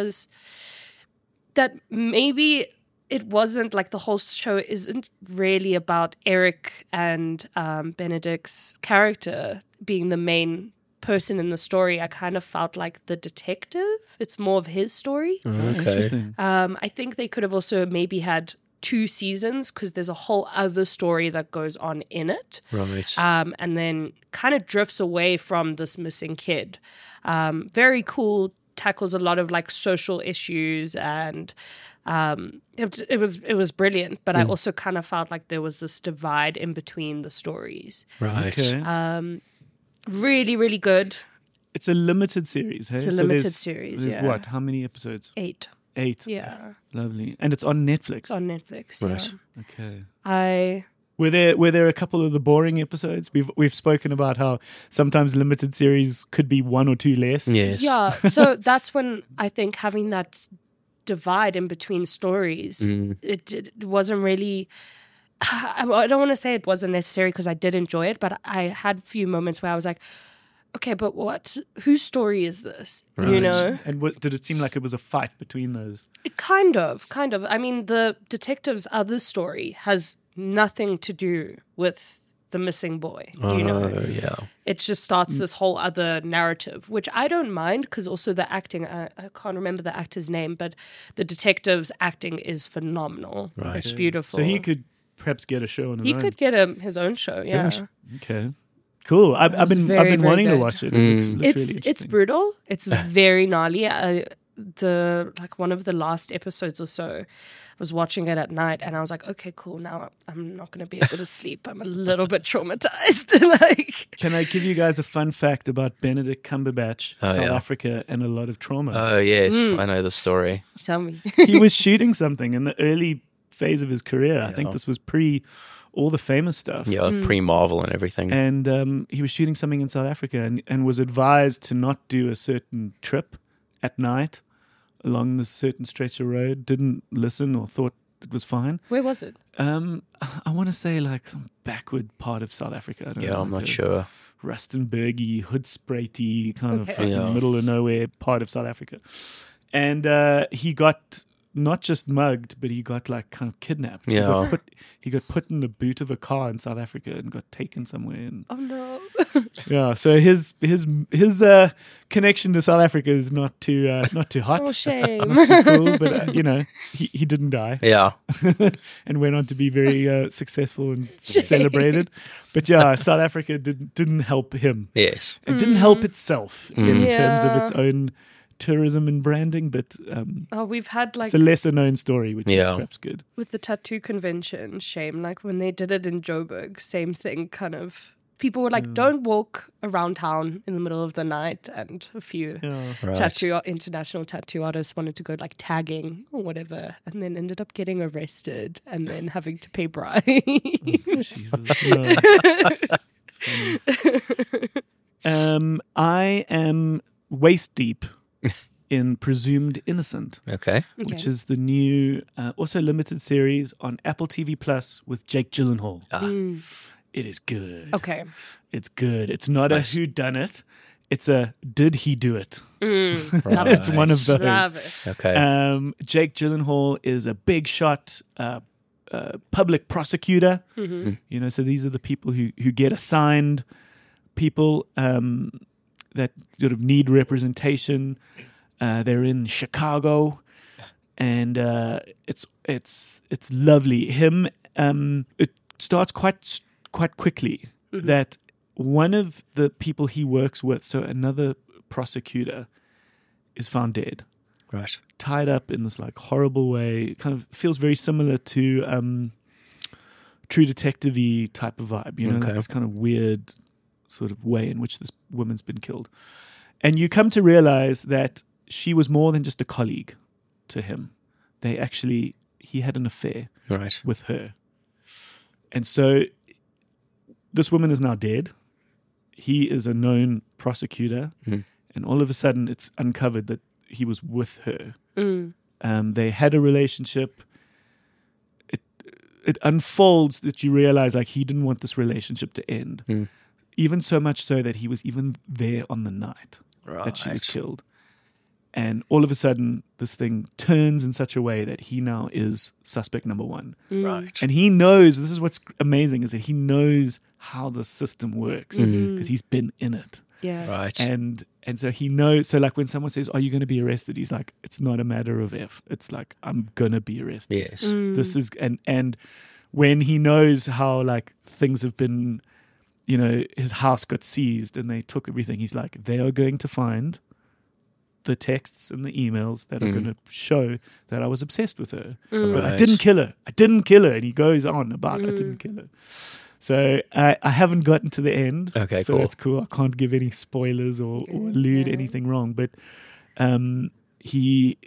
that maybe it wasn't like the whole show isn't really about Eric and Benedict's character being the main person in the story. I kind of felt like the detective. It's more of his story. Okay. Interesting. I think they could have also maybe had 2 seasons because there's a whole other story that goes on in it. Right. And then kind of drifts away from this missing kid. Very cool, tackles a lot of like social issues, and it was brilliant. But I also kind of felt like there was this divide in between the stories. Right. Okay. Really, really good. It's a limited series, hey? It's a So limited there's- series, There's yeah. what? How many episodes? 8. 8. Yeah, Lovely. And it's on Netflix. it's on Netflix. Right. Yeah. Okay. I Were there a couple of the boring episodes? We've spoken about how sometimes limited series could be one or two less. Yes. Yeah, so that's when I think having that divide in between stories, it wasn't really. I don't want to say it wasn't necessary because I did enjoy it, but I had a few moments where I was like, okay, but whose story is this? Right. You know? And did it seem like it was a fight between those? Kind of. I mean, the detective's other story has nothing to do with the missing boy, you know? Yeah. It just starts this whole other narrative, which I don't mind because also the acting, I can't remember the actor's name, but the detective's acting is phenomenal. Right. It's beautiful. So he could perhaps get a show on his He own. could get his own show, yeah. Okay. Cool. I've been very, very wanting to good. watch it. It looks really It's interesting. brutal. It's very gnarly. One of the last episodes or so, I was watching it at night and I was like, okay, cool. Now I'm not going to be able to sleep. I'm a little bit traumatized. Like, Can I give you guys a fun fact about Benedict Cumberbatch, South yeah. Africa, and a lot of trauma? Oh, yes. I know the story. tell me. He was shooting something in the early phase of his career. I think this was pre all the famous stuff. Yeah, pre-Marvel and everything. And he was shooting something in South Africa and was advised to not do a certain trip at night along this certain stretch of road. Didn't listen or thought it was fine. Where was it? I want to say like some backward part of South Africa. I don't know, I'm not like a sure. Rustenburgy, Hoedspruit kind of Okay. fucking Yeah. middle of nowhere part of South Africa. And he got not just mugged, but he got like kind of kidnapped. Yeah. He got put in the boot of a car in South Africa and got taken somewhere. And Oh no. yeah, so his connection to South Africa is not too hot, Oh, shame. not too cool. But he didn't die Yeah. and went on to be very successful and celebrated. But yeah, South Africa didn't help him. Yes. It didn't help itself in terms of Yeah. its own tourism and branding, but Oh, we've had like it's a lesser known story, which Yeah. is perhaps good. with the tattoo convention, shame. Like when they did it in Joburg, same thing. Kind of people were like, "Don't walk around town in the middle of the night." And a few Yeah. Right. international tattoo artists wanted to go like tagging or whatever, and then ended up getting arrested and then having to pay bribes. Jesus, no. I am waist deep in Presumed Innocent, Okay. which is the new, also limited series on Apple TV Plus with Jake Gyllenhaal. It is good. Okay. It's good. It's not a who done it. It's a did he do it? Love It's it. one of those. Love it. Okay. Jake Gyllenhaal is a big shot public prosecutor. You know, so these are the people who get assigned people that sort of need representation. They're in Chicago, and it's lovely. Him. It starts quite quickly that one of the people he works with, so another prosecutor, is found dead. Right. Tied up in this like horrible way. Kind of feels very similar to True Detective-y type of vibe, you know, like Okay. this kind of weird sort of way in which this woman's been killed. And you come to realize that she was more than just a colleague to him. He had an affair Right. with her. And so this woman is now dead. He is a known prosecutor. And all of a sudden it's uncovered that he was with her. They had a relationship. It unfolds that you realize like he didn't want this relationship to end. Even so much so that he was even there on the night that she was killed. And all of a sudden this thing turns in such a way that he now is suspect number one. Right. And he knows, this is what's amazing, is that he knows how the system works because he's been in it. Yeah. Right. And so he knows, so like when someone says, are you going to be arrested? He's like, it's not a matter of if. It's like, I'm going to be arrested. Yes. This is, and when he knows how like things have been, you know, his house got seized and they took everything, he's like, they are going to find the texts and the emails that are going to show that I was obsessed with her. But I Right. didn't kill her. I didn't kill her. And he goes on about I didn't kill her. So I haven't gotten to the end. Okay, so cool. that's cool. I can't give any spoilers or allude anything wrong. But he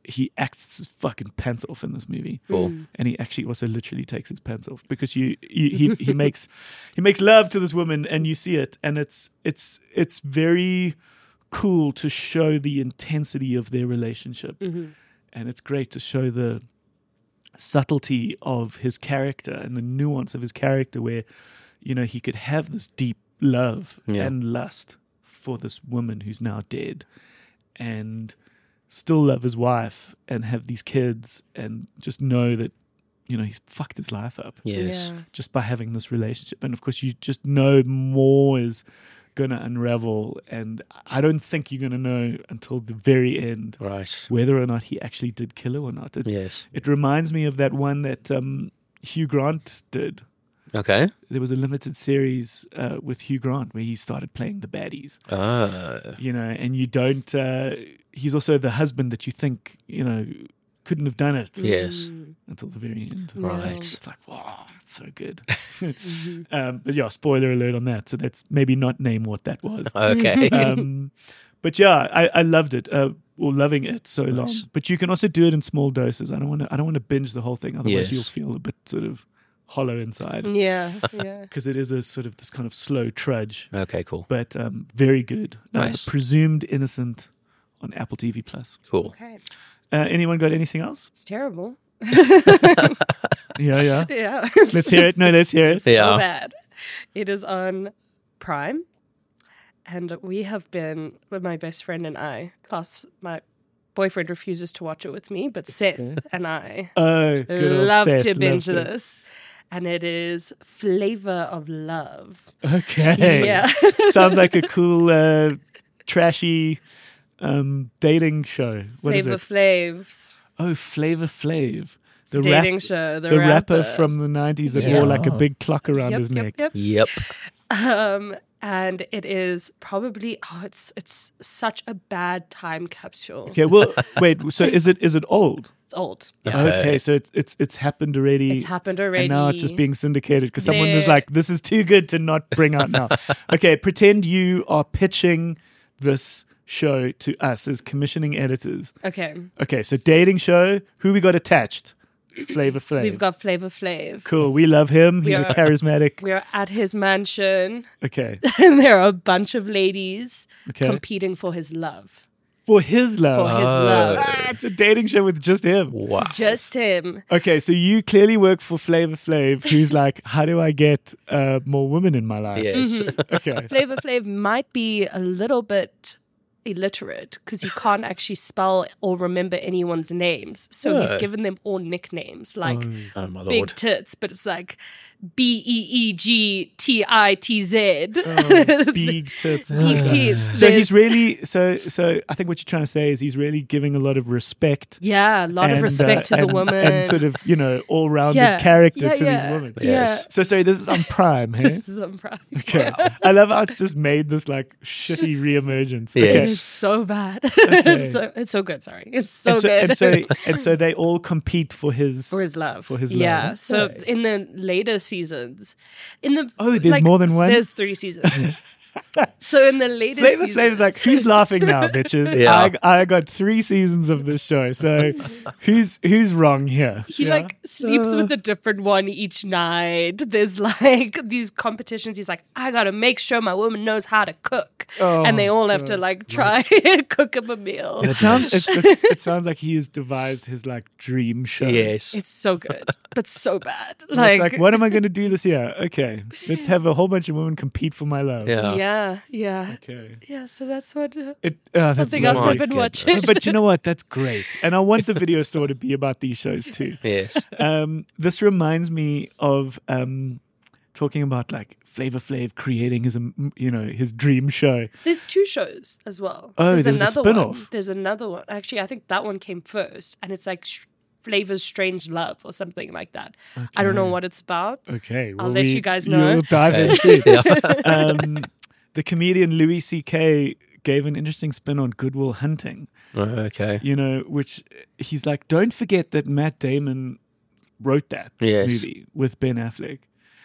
he acts his fucking pants off in this movie. Cool. And he actually also literally takes his pants off because he makes love to this woman, and you see it, and it's very cool to show the intensity of their relationship, and it's great to show the subtlety of his character and the nuance of his character, where he could have this deep love and lust for this woman who's now dead, and still love his wife and have these kids, and just know that he's fucked his life up Yes. just by having this relationship. And of course you just know more is gonna unravel, and I don't think you're gonna know until the very end Right. whether or not he actually did kill her or not. Yes. It reminds me of that one that Hugh Grant did. Okay. There was a limited series with Hugh Grant where he started playing the baddies, and you don't he's also the husband that you think couldn't have done it Yes. until the very end. Right. It's like, wow, it's so good. But yeah, spoiler alert on that. So that's maybe not name what that was. Okay. But yeah, I loved it, or loving it so long. Nice. But you can also do it in small doses. I don't want to binge the whole thing, otherwise Yes. you'll feel a bit sort of hollow inside, Yeah. because it is a sort of this kind of slow trudge, Okay, cool. but very good. Nice. Presumed Innocent on Apple TV Plus. Cool. Okay. Anyone got anything else? It's terrible. Yeah. Yeah. Let's hear it. No, let's hear it. So Yeah. bad. It is on Prime, and we have been with my best friend and I. Plus, my boyfriend refuses to watch it with me, but Seth and I Oh, good old love Seth, to binge loves it. this. And it is Flavor of Love. Okay. Yeah. Sounds like a cool, trashy dating show. What is Flavor it? Flavs. Oh, Flavor Flav. It's a dating show. The rapper from the 90s that Yeah. wore like a big clock around his neck. Yep. And it is probably it's such a bad time capsule. Okay, well, wait. So is it old? It's old. Okay, so it's happened already. It's happened already. And now it's just being syndicated because someone There- is like, this is too good to not bring out now. Okay, pretend you are pitching this show to us as commissioning editors. Okay. Okay, so dating show. Who we got attached? Flavor Flav. We've got Flavor Flav. Cool. We love him. He's We a are- charismatic. We're at his mansion, Okay. and there are a bunch of ladies Okay. competing for his love. For his love. For his love. Ah, it's a dating show with just him. Wow. Just him. Okay, so you clearly work for Flavor Flav, who's like, how do I get more women in my life? Yes. Okay. Flavor Flav might be a little bit illiterate because he can't actually spell or remember anyone's names. So he's Oh. given them all nicknames like Oh my Big lord. Tits, but it's like BEEGTITZ. Oh, big tits. Big tits. So he's There's- really so I think what you're trying to say is he's really giving a lot of respect. Yeah, a lot of and, respect to the and- woman. and sort of all-rounded Yeah, character yeah, to yeah. these women. Yes. So sorry, this is on Prime, hey? This is on Prime. Okay, I love how it's just made this like shitty reemergence. Okay. Yes. It's so bad. Okay. it's so good. Sorry, it's so and so, good. and so they all compete for his for his love. For his Yeah. love. So in the later seasons, Oh, there's more than one? There's 3 seasons. So in the later Flavor seasons, Flav's like, who's laughing now, bitches? Yeah. I got 3 seasons of this show, so who's wrong here? he Yeah? like sleeps with a different one each night. There's like these competitions. He's like, I gotta make sure my woman knows how to cook, Oh, and they all have to like try cook him a meal. It sounds it sounds like he has devised his like dream show. Yes. It's so good, but so bad. It's like, what am I going to do this year? Okay, let's have a whole bunch of women compete for my love. Yeah. yeah. Okay. So that's what That's something else lovely. I've been goodness. watching. But you know what? That's great, and I want the video store to be about these shows too. Yes. This reminds me of talking about like Flavor Flav creating his dream show. There's 2 shows as well. Oh, There's there was a another spin-off. one. There's another one. Actually, I think that one came first, and it's like Flavor's Strange Love or something like that. I don't know what it's about. Okay, I'll let you guys know. You'll dive Okay. into it. Yeah. The comedian Louis C.K. gave an interesting spin on Good Will Hunting. Okay. Which he's like, don't forget that Matt Damon wrote that Yes. movie with Ben Affleck.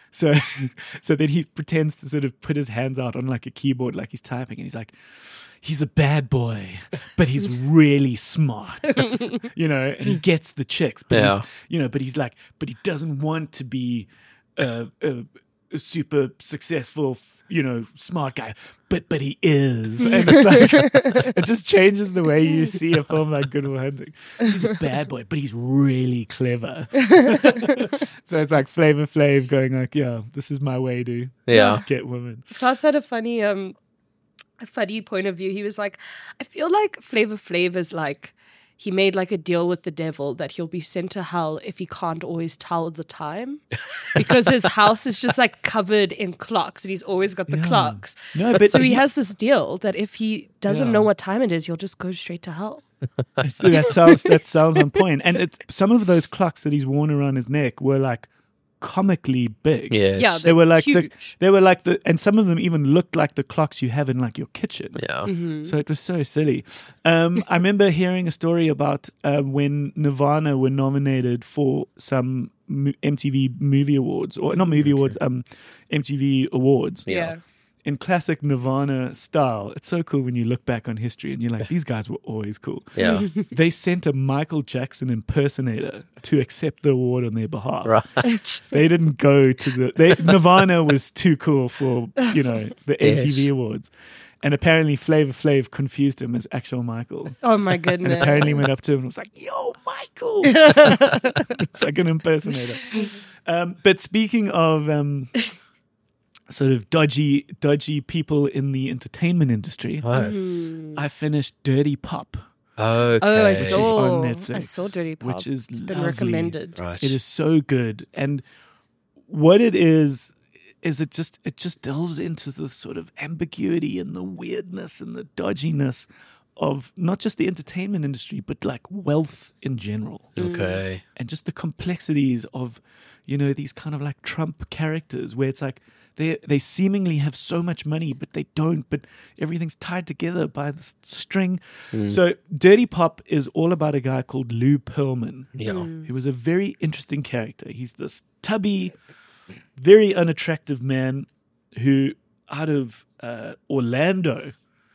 So then he pretends to sort of put his hands out on like a keyboard, like he's typing, and he's like, he's a bad boy, but he's really smart, you know, and he gets the chicks, but Yeah. he's, you know, but he's like, but he doesn't want to be a super successful, you know, smart guy, but he is, and it's like it just changes the way you see a film like Good Will Hunting. He's a bad boy, but he's really clever. So it's like Flavor Flav going like, yeah, this is my way to get women. Klaus had a funny point of view. He was like, I feel like Flavor Flav is like, he made like a deal with the devil that he'll be sent to hell if he can't always tell the time, because his house is just like covered in clocks and he's always got the clocks. No, but So he has this deal that if he doesn't Yeah. know what time it is, he'll just go straight to hell. that sounds on point. And it's some of those clocks that he's worn around his neck were like comically big. Yes. Yeah, They were like huge. and some of them even looked like the clocks you have in like your kitchen. Yeah. So it was so silly. I remember hearing a story about when Nirvana were nominated for some MTV Movie Awards, or not Movie Awards, MTV Awards. Yeah. In classic Nirvana style. It's so cool when you look back on history and you're like, these guys were always cool. Yeah. They sent a Michael Jackson impersonator to accept the award on their behalf. Right. They didn't go to Nirvana was too cool for, you know, the MTV Yes. Awards. And apparently Flavor Flav confused him as actual Michael. Oh my And goodness. apparently went up to him and was like, yo, Michael. It's like an impersonator. But speaking of sort of dodgy people in the entertainment industry, Oh. I finished Dirty Pop. Okay. Oh, I Which is saw. on Netflix. I saw Dirty Pop. Which is It's been lovely. recommended. Right. It is so good. And what it is it just delves into the sort of ambiguity and the weirdness and the dodginess of not just the entertainment industry, but like wealth in general. Okay. And just the complexities of, you know, these kind of like Trump characters where it's like they seemingly have so much money, but they don't, but everything's tied together by this string. So Dirty Pop is all about a guy called Lou Pearlman. Yeah. He was a very interesting character. He's this tubby, very unattractive man who, out of Orlando,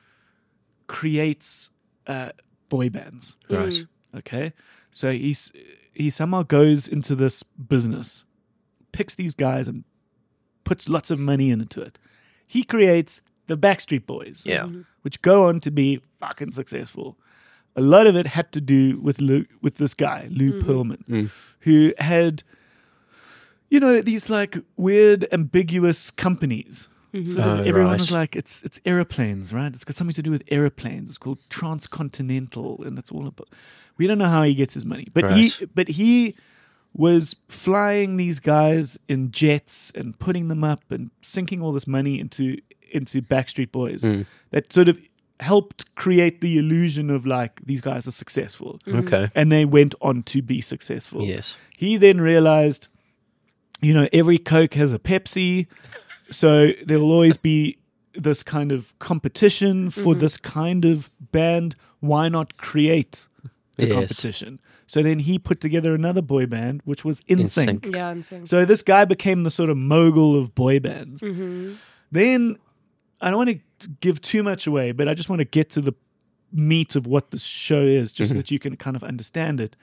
creates boy bands. Right. Okay, so he somehow goes into this business, picks these guys, and puts lots of money into it. He creates the Backstreet Boys, Yeah. which go on to be fucking successful. A lot of it had to do with this guy, Lou Pearlman, who had, you know, these like weird, ambiguous companies. So everyone was right. like, it's airplanes, right? It's got something to do with airplanes. It's called Transcontinental, and it's all about. We don't know how he gets his money, but he was flying these guys in jets and putting them up and sinking all this money into Backstreet Boys that sort of helped create the illusion of like these guys are successful. Okay. And they went on to be successful. Yes. He then realized, you know, every Coke has a Pepsi, so there'll always be this kind of competition for this kind of band. Why not create the Yes. competition? So then he put together another boy band, which was NSYNC. NSYNC. Yeah, insane. So this guy became the sort of mogul of boy bands. Then, I don't want to give too much away, but I just want to get to the meat of what this show is, just so that you can kind of understand it.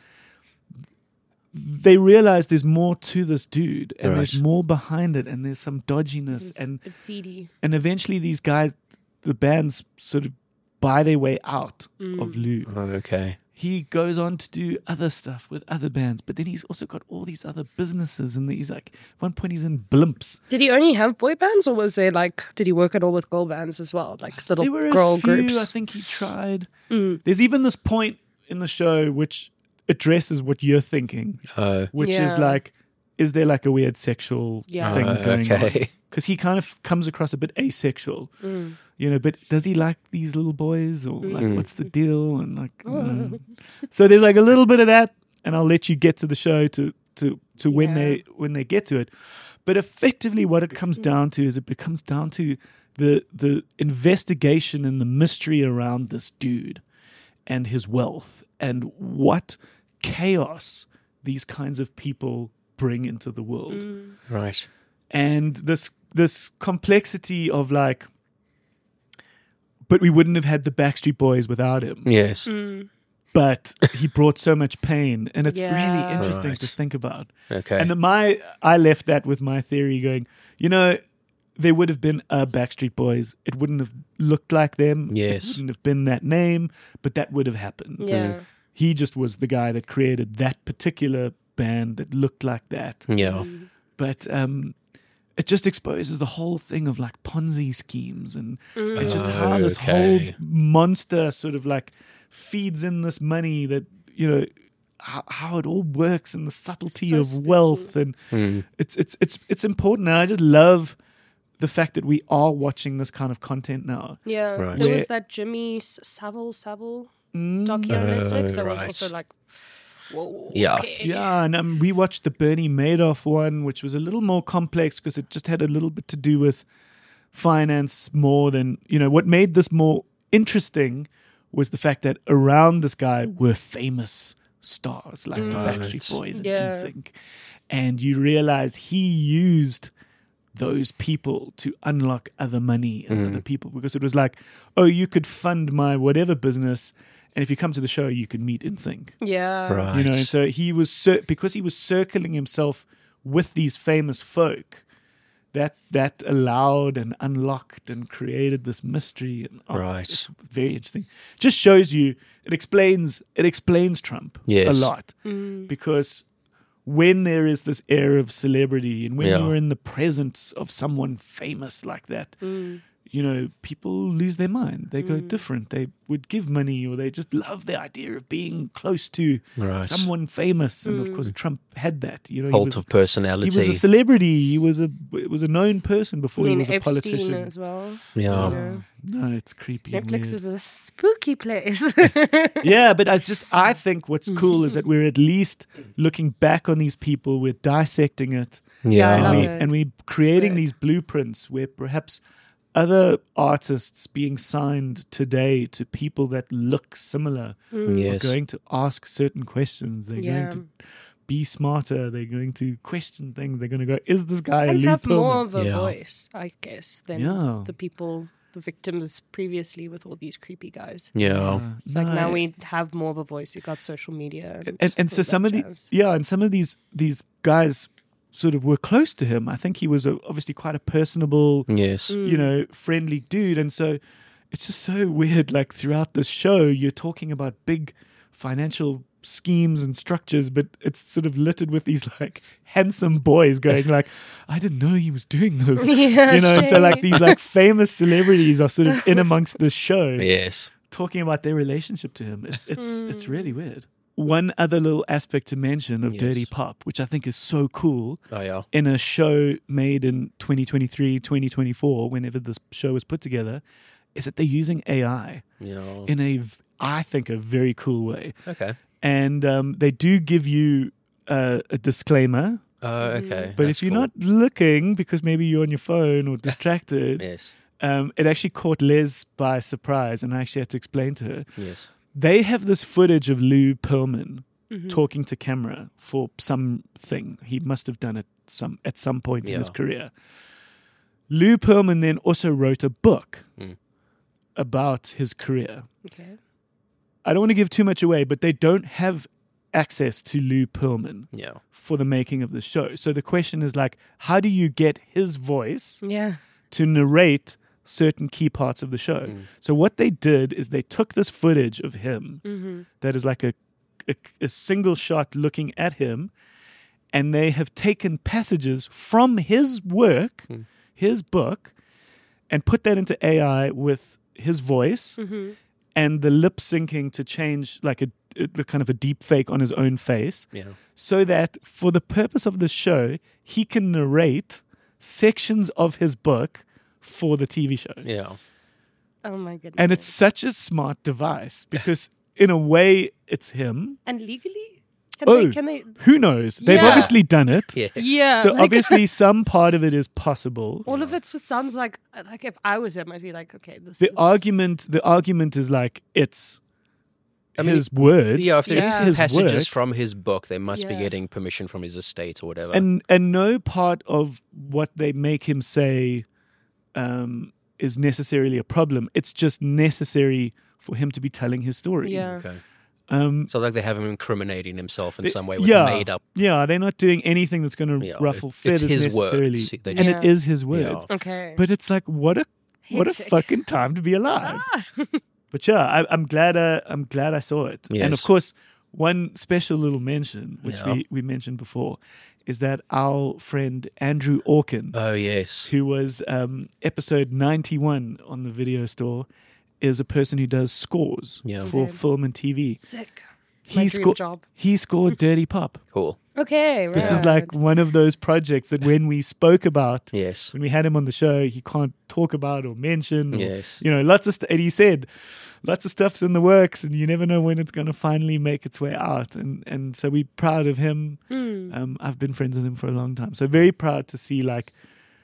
They realize there's more to this dude, and there's Right. more behind it, and there's some dodginess, and It's seedy. eventually these guys, the bands, sort of buy their way out of Lou. Okay. He goes on to do other stuff with other bands, but then he's also got all these other businesses, and he's like, at one point he's in Blimps. Did he only have boy bands, or was there like, did he work at all with girl bands as well, like little There were girl a few, groups? I think he tried. There's even this point in the show which addresses what you're thinking, which is Yeah. like, is there like a weird sexual Yeah. thing going on? Okay. Because he kind of comes across a bit asexual, you know. But does he like these little boys, or like what's the deal? And like, so there's like a little bit of that, and I'll let you get to the show to when they get to it. But effectively, what it comes down to is it becomes down to the investigation and the mystery around this dude and his wealth and what chaos these kinds of people bring into the world. Right. and this complexity of like, but we wouldn't have had the Backstreet Boys without him. Yes. But he brought so much pain, and it's Yeah. really interesting Right. to think about. Okay. And I left that with my theory going, there would have been a Backstreet Boys. It wouldn't have looked like them. Yes. It wouldn't have been that name, but that would have happened. Yeah. He just was the guy that created that particular band that looked like that. yeah. But it just exposes the whole thing of like Ponzi schemes and just how this whole Okay. monster sort of like feeds in this money that, how it all works and the subtlety So of spooky. wealth. And it's important. And I just love the fact that we are watching this kind of content now. Yeah. Right. There Where- was that Jimmy Savile docu on Netflix that was right. also like, whoa. Yeah. Okay. Yeah, and we watched the Bernie Madoff one, which was a little more complex because it just had a little bit to do with finance more than, what made this more interesting was the fact that around this guy were famous stars like the Backstreet Boys and Yeah. NSYNC. And you realize he used those people to unlock other money and other people, because it was like, oh, you could fund my whatever business, and if you come to the show, you can meet NSYNC. Yeah. Right. And so he was because he was circling himself with these famous folk, that allowed and unlocked and created this mystery. And Right. it's very interesting. Just shows you, it explains Trump Yes. a lot, because when there is this air of celebrity and when Yeah. you're in the presence of someone famous like that, people lose their mind. They go different. They would give money, or they just love the idea of being close to Right. someone famous. And of course, Trump had that. He Cult was, of he personality. was a celebrity. He was a known person before he was a Epstein politician. as well. yeah. No, it's creepy. and Netflix weird. is a spooky place. Yeah, but I think what's cool is that we're at least looking back on these people, we're dissecting it, Yeah, I and, love we, it. and we're creating great. these blueprints where perhaps other artists being signed today to people that look similar are Yes. going to ask certain questions. They're Yeah. going to be smarter. They're going to question things. They're going to go, is this guy a And Lou have Pearlman? more of a Yeah. voice, I guess, than Yeah. the victims previously with all these creepy guys. Yeah. It's like now No. we have more of a voice. You got social media, and so all some that of jazz. some of these guys sort of were close to him. I think he was obviously quite a personable, Yes. friendly dude. And so it's just so weird. Like throughout this show, you're talking about big financial schemes and structures, but it's sort of littered with these like handsome boys going like, I didn't know he was doing this. Yeah, and so like shame. these like famous celebrities are sort of in amongst this show Yes. talking about their relationship to him. It's really weird. One other little aspect to mention of Yes. Dirty Pop, which I think is so cool, Oh, yeah. in a show made in 2023, 2024, whenever this show was put together, is that they're using AI Yeah. in I think, a very cool way. Okay. And they do give you a disclaimer, Okay. but That's if you're cool. not looking, because maybe you're on your phone or distracted, Yes. it actually caught Les by surprise, and I actually had to explain to her. Yes. They have this footage of Lou Pearlman talking to camera for something. He must have done it at some point in his Yeah. career. Lou Pearlman then also wrote a book about his career. Okay. I don't want to give too much away, but they don't have access to Lou Pearlman Yeah. for the making of the show. So the question is like, how do you get his voice Yeah. to narrate certain key parts of the show? So what they did is they took this footage of him that is like a single shot looking at him, and they have taken passages from his work, his book, and put that into AI with his voice and the lip syncing to change like a kind of a deep fake on his own face, Yeah. so that for the purpose of the show, he can narrate sections of his book for the TV show. Yeah. Oh my goodness. And it's such a smart device because in a way it's him. and legally, Oh, can they? who knows? They've Yeah. obviously done it. Yes. Yeah. So like, obviously some part of it is possible. all of it just sounds like if I was him, I'd be like, okay, this The is argument is like it's his words. Yeah, if it's there's his passages work. from his book, they must be Yeah. getting permission from his estate or whatever. And no part of what they make him say is necessarily a problem. It's just necessary for him to be telling his story. Yeah. okay. Um, So like they have him incriminating himself in some way with yeah, made up. Yeah, they're not doing anything that's going to Yeah, ruffle it's feathers his necessarily. words. They And just- it is his words. Okay. But it's like, what a Hectic. fucking time to be alive. But yeah, I'm glad I saw it. And of Yes. course, one special little mention, which Yeah. we mentioned before, is that our friend Andrew Orkin, Oh yes. who was episode 91 on the video store, is a person who does scores Yeah. for Okay. film and TV. Sick. It's my dream job. He scored Dirty Pop. Cool. Okay. Right. This is like one of those projects that when we spoke about, Yes. when we had him on the show, he can't talk about or mention. Or, Yes. lots of and he said, lots of stuff's in the works, and you never know when it's going to finally make its way out. And so we're proud of him. I've been friends with him for a long time, so very proud to see like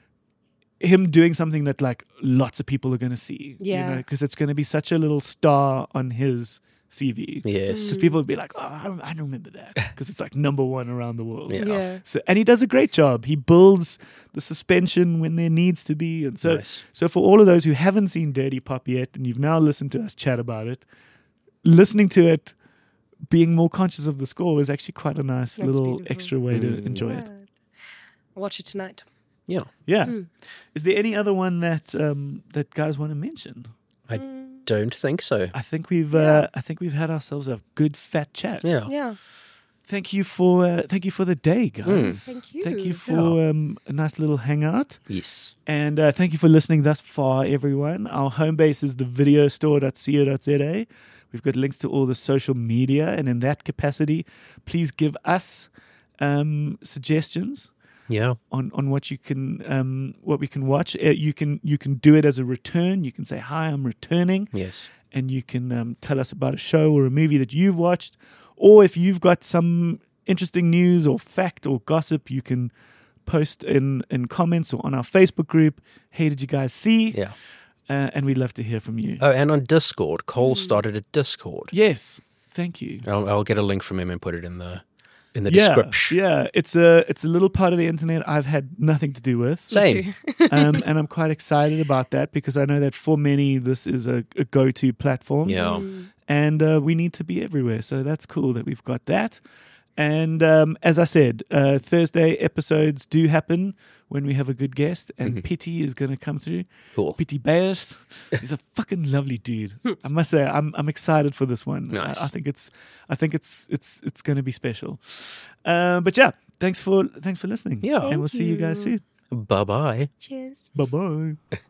him doing something that like lots of people are going to see. Yeah. because it's going to be such a little star on his CV. Yes. Because people would be like, oh, I remember that, because it's like number one around the world. Yeah. Yeah. So, and he does a great job. He builds the suspension when there needs to be. And so, Nice. so for all of those who haven't seen Dirty Pop yet, and you've now listened to us chat about it, listening to it, being more conscious of the score is actually quite a nice That's little beautiful. extra way to enjoy it. Right. I'll watch it tonight. Yeah. Yeah. Is there any other one that that guys want to mention? I don't think so. I think we've had ourselves a good fat chat. Yeah. Yeah. Thank you for the day, guys. Thank you. Thank you for a nice little hangout. Yes. And thank you for listening thus far, everyone. Our home base is thevideostore.co.za. We've got links to all the social media, and in that capacity, please give us suggestions Yeah. on what you can what we can watch. You can do it as a return. You can say, "Hi, I'm returning," Yes. and you can tell us about a show or a movie that you've watched, or if you've got some interesting news or fact or gossip, you can post in comments or on our Facebook group. Hey, did you guys see? Yeah. And we'd love to hear from you. Oh, and on Discord, Cole started a Discord. Yes, thank you. I'll get a link from him and put it in the description. Yeah, it's a little part of the internet I've had nothing to do with. Same. And I'm quite excited about that, because I know that for many this is a go-to platform. Yeah. And we need to be everywhere, so that's cool that we've got that. And as I said, Thursday episodes do happen when we have a good guest, and Pity is going to come through. Cool. Pity Bears, he's a fucking lovely dude. I must say, I'm excited for this one. Nice. I think it's going to be special. But yeah, thanks for listening. Yeah. and we'll see you guys soon. Bye-bye. Cheers. Bye bye.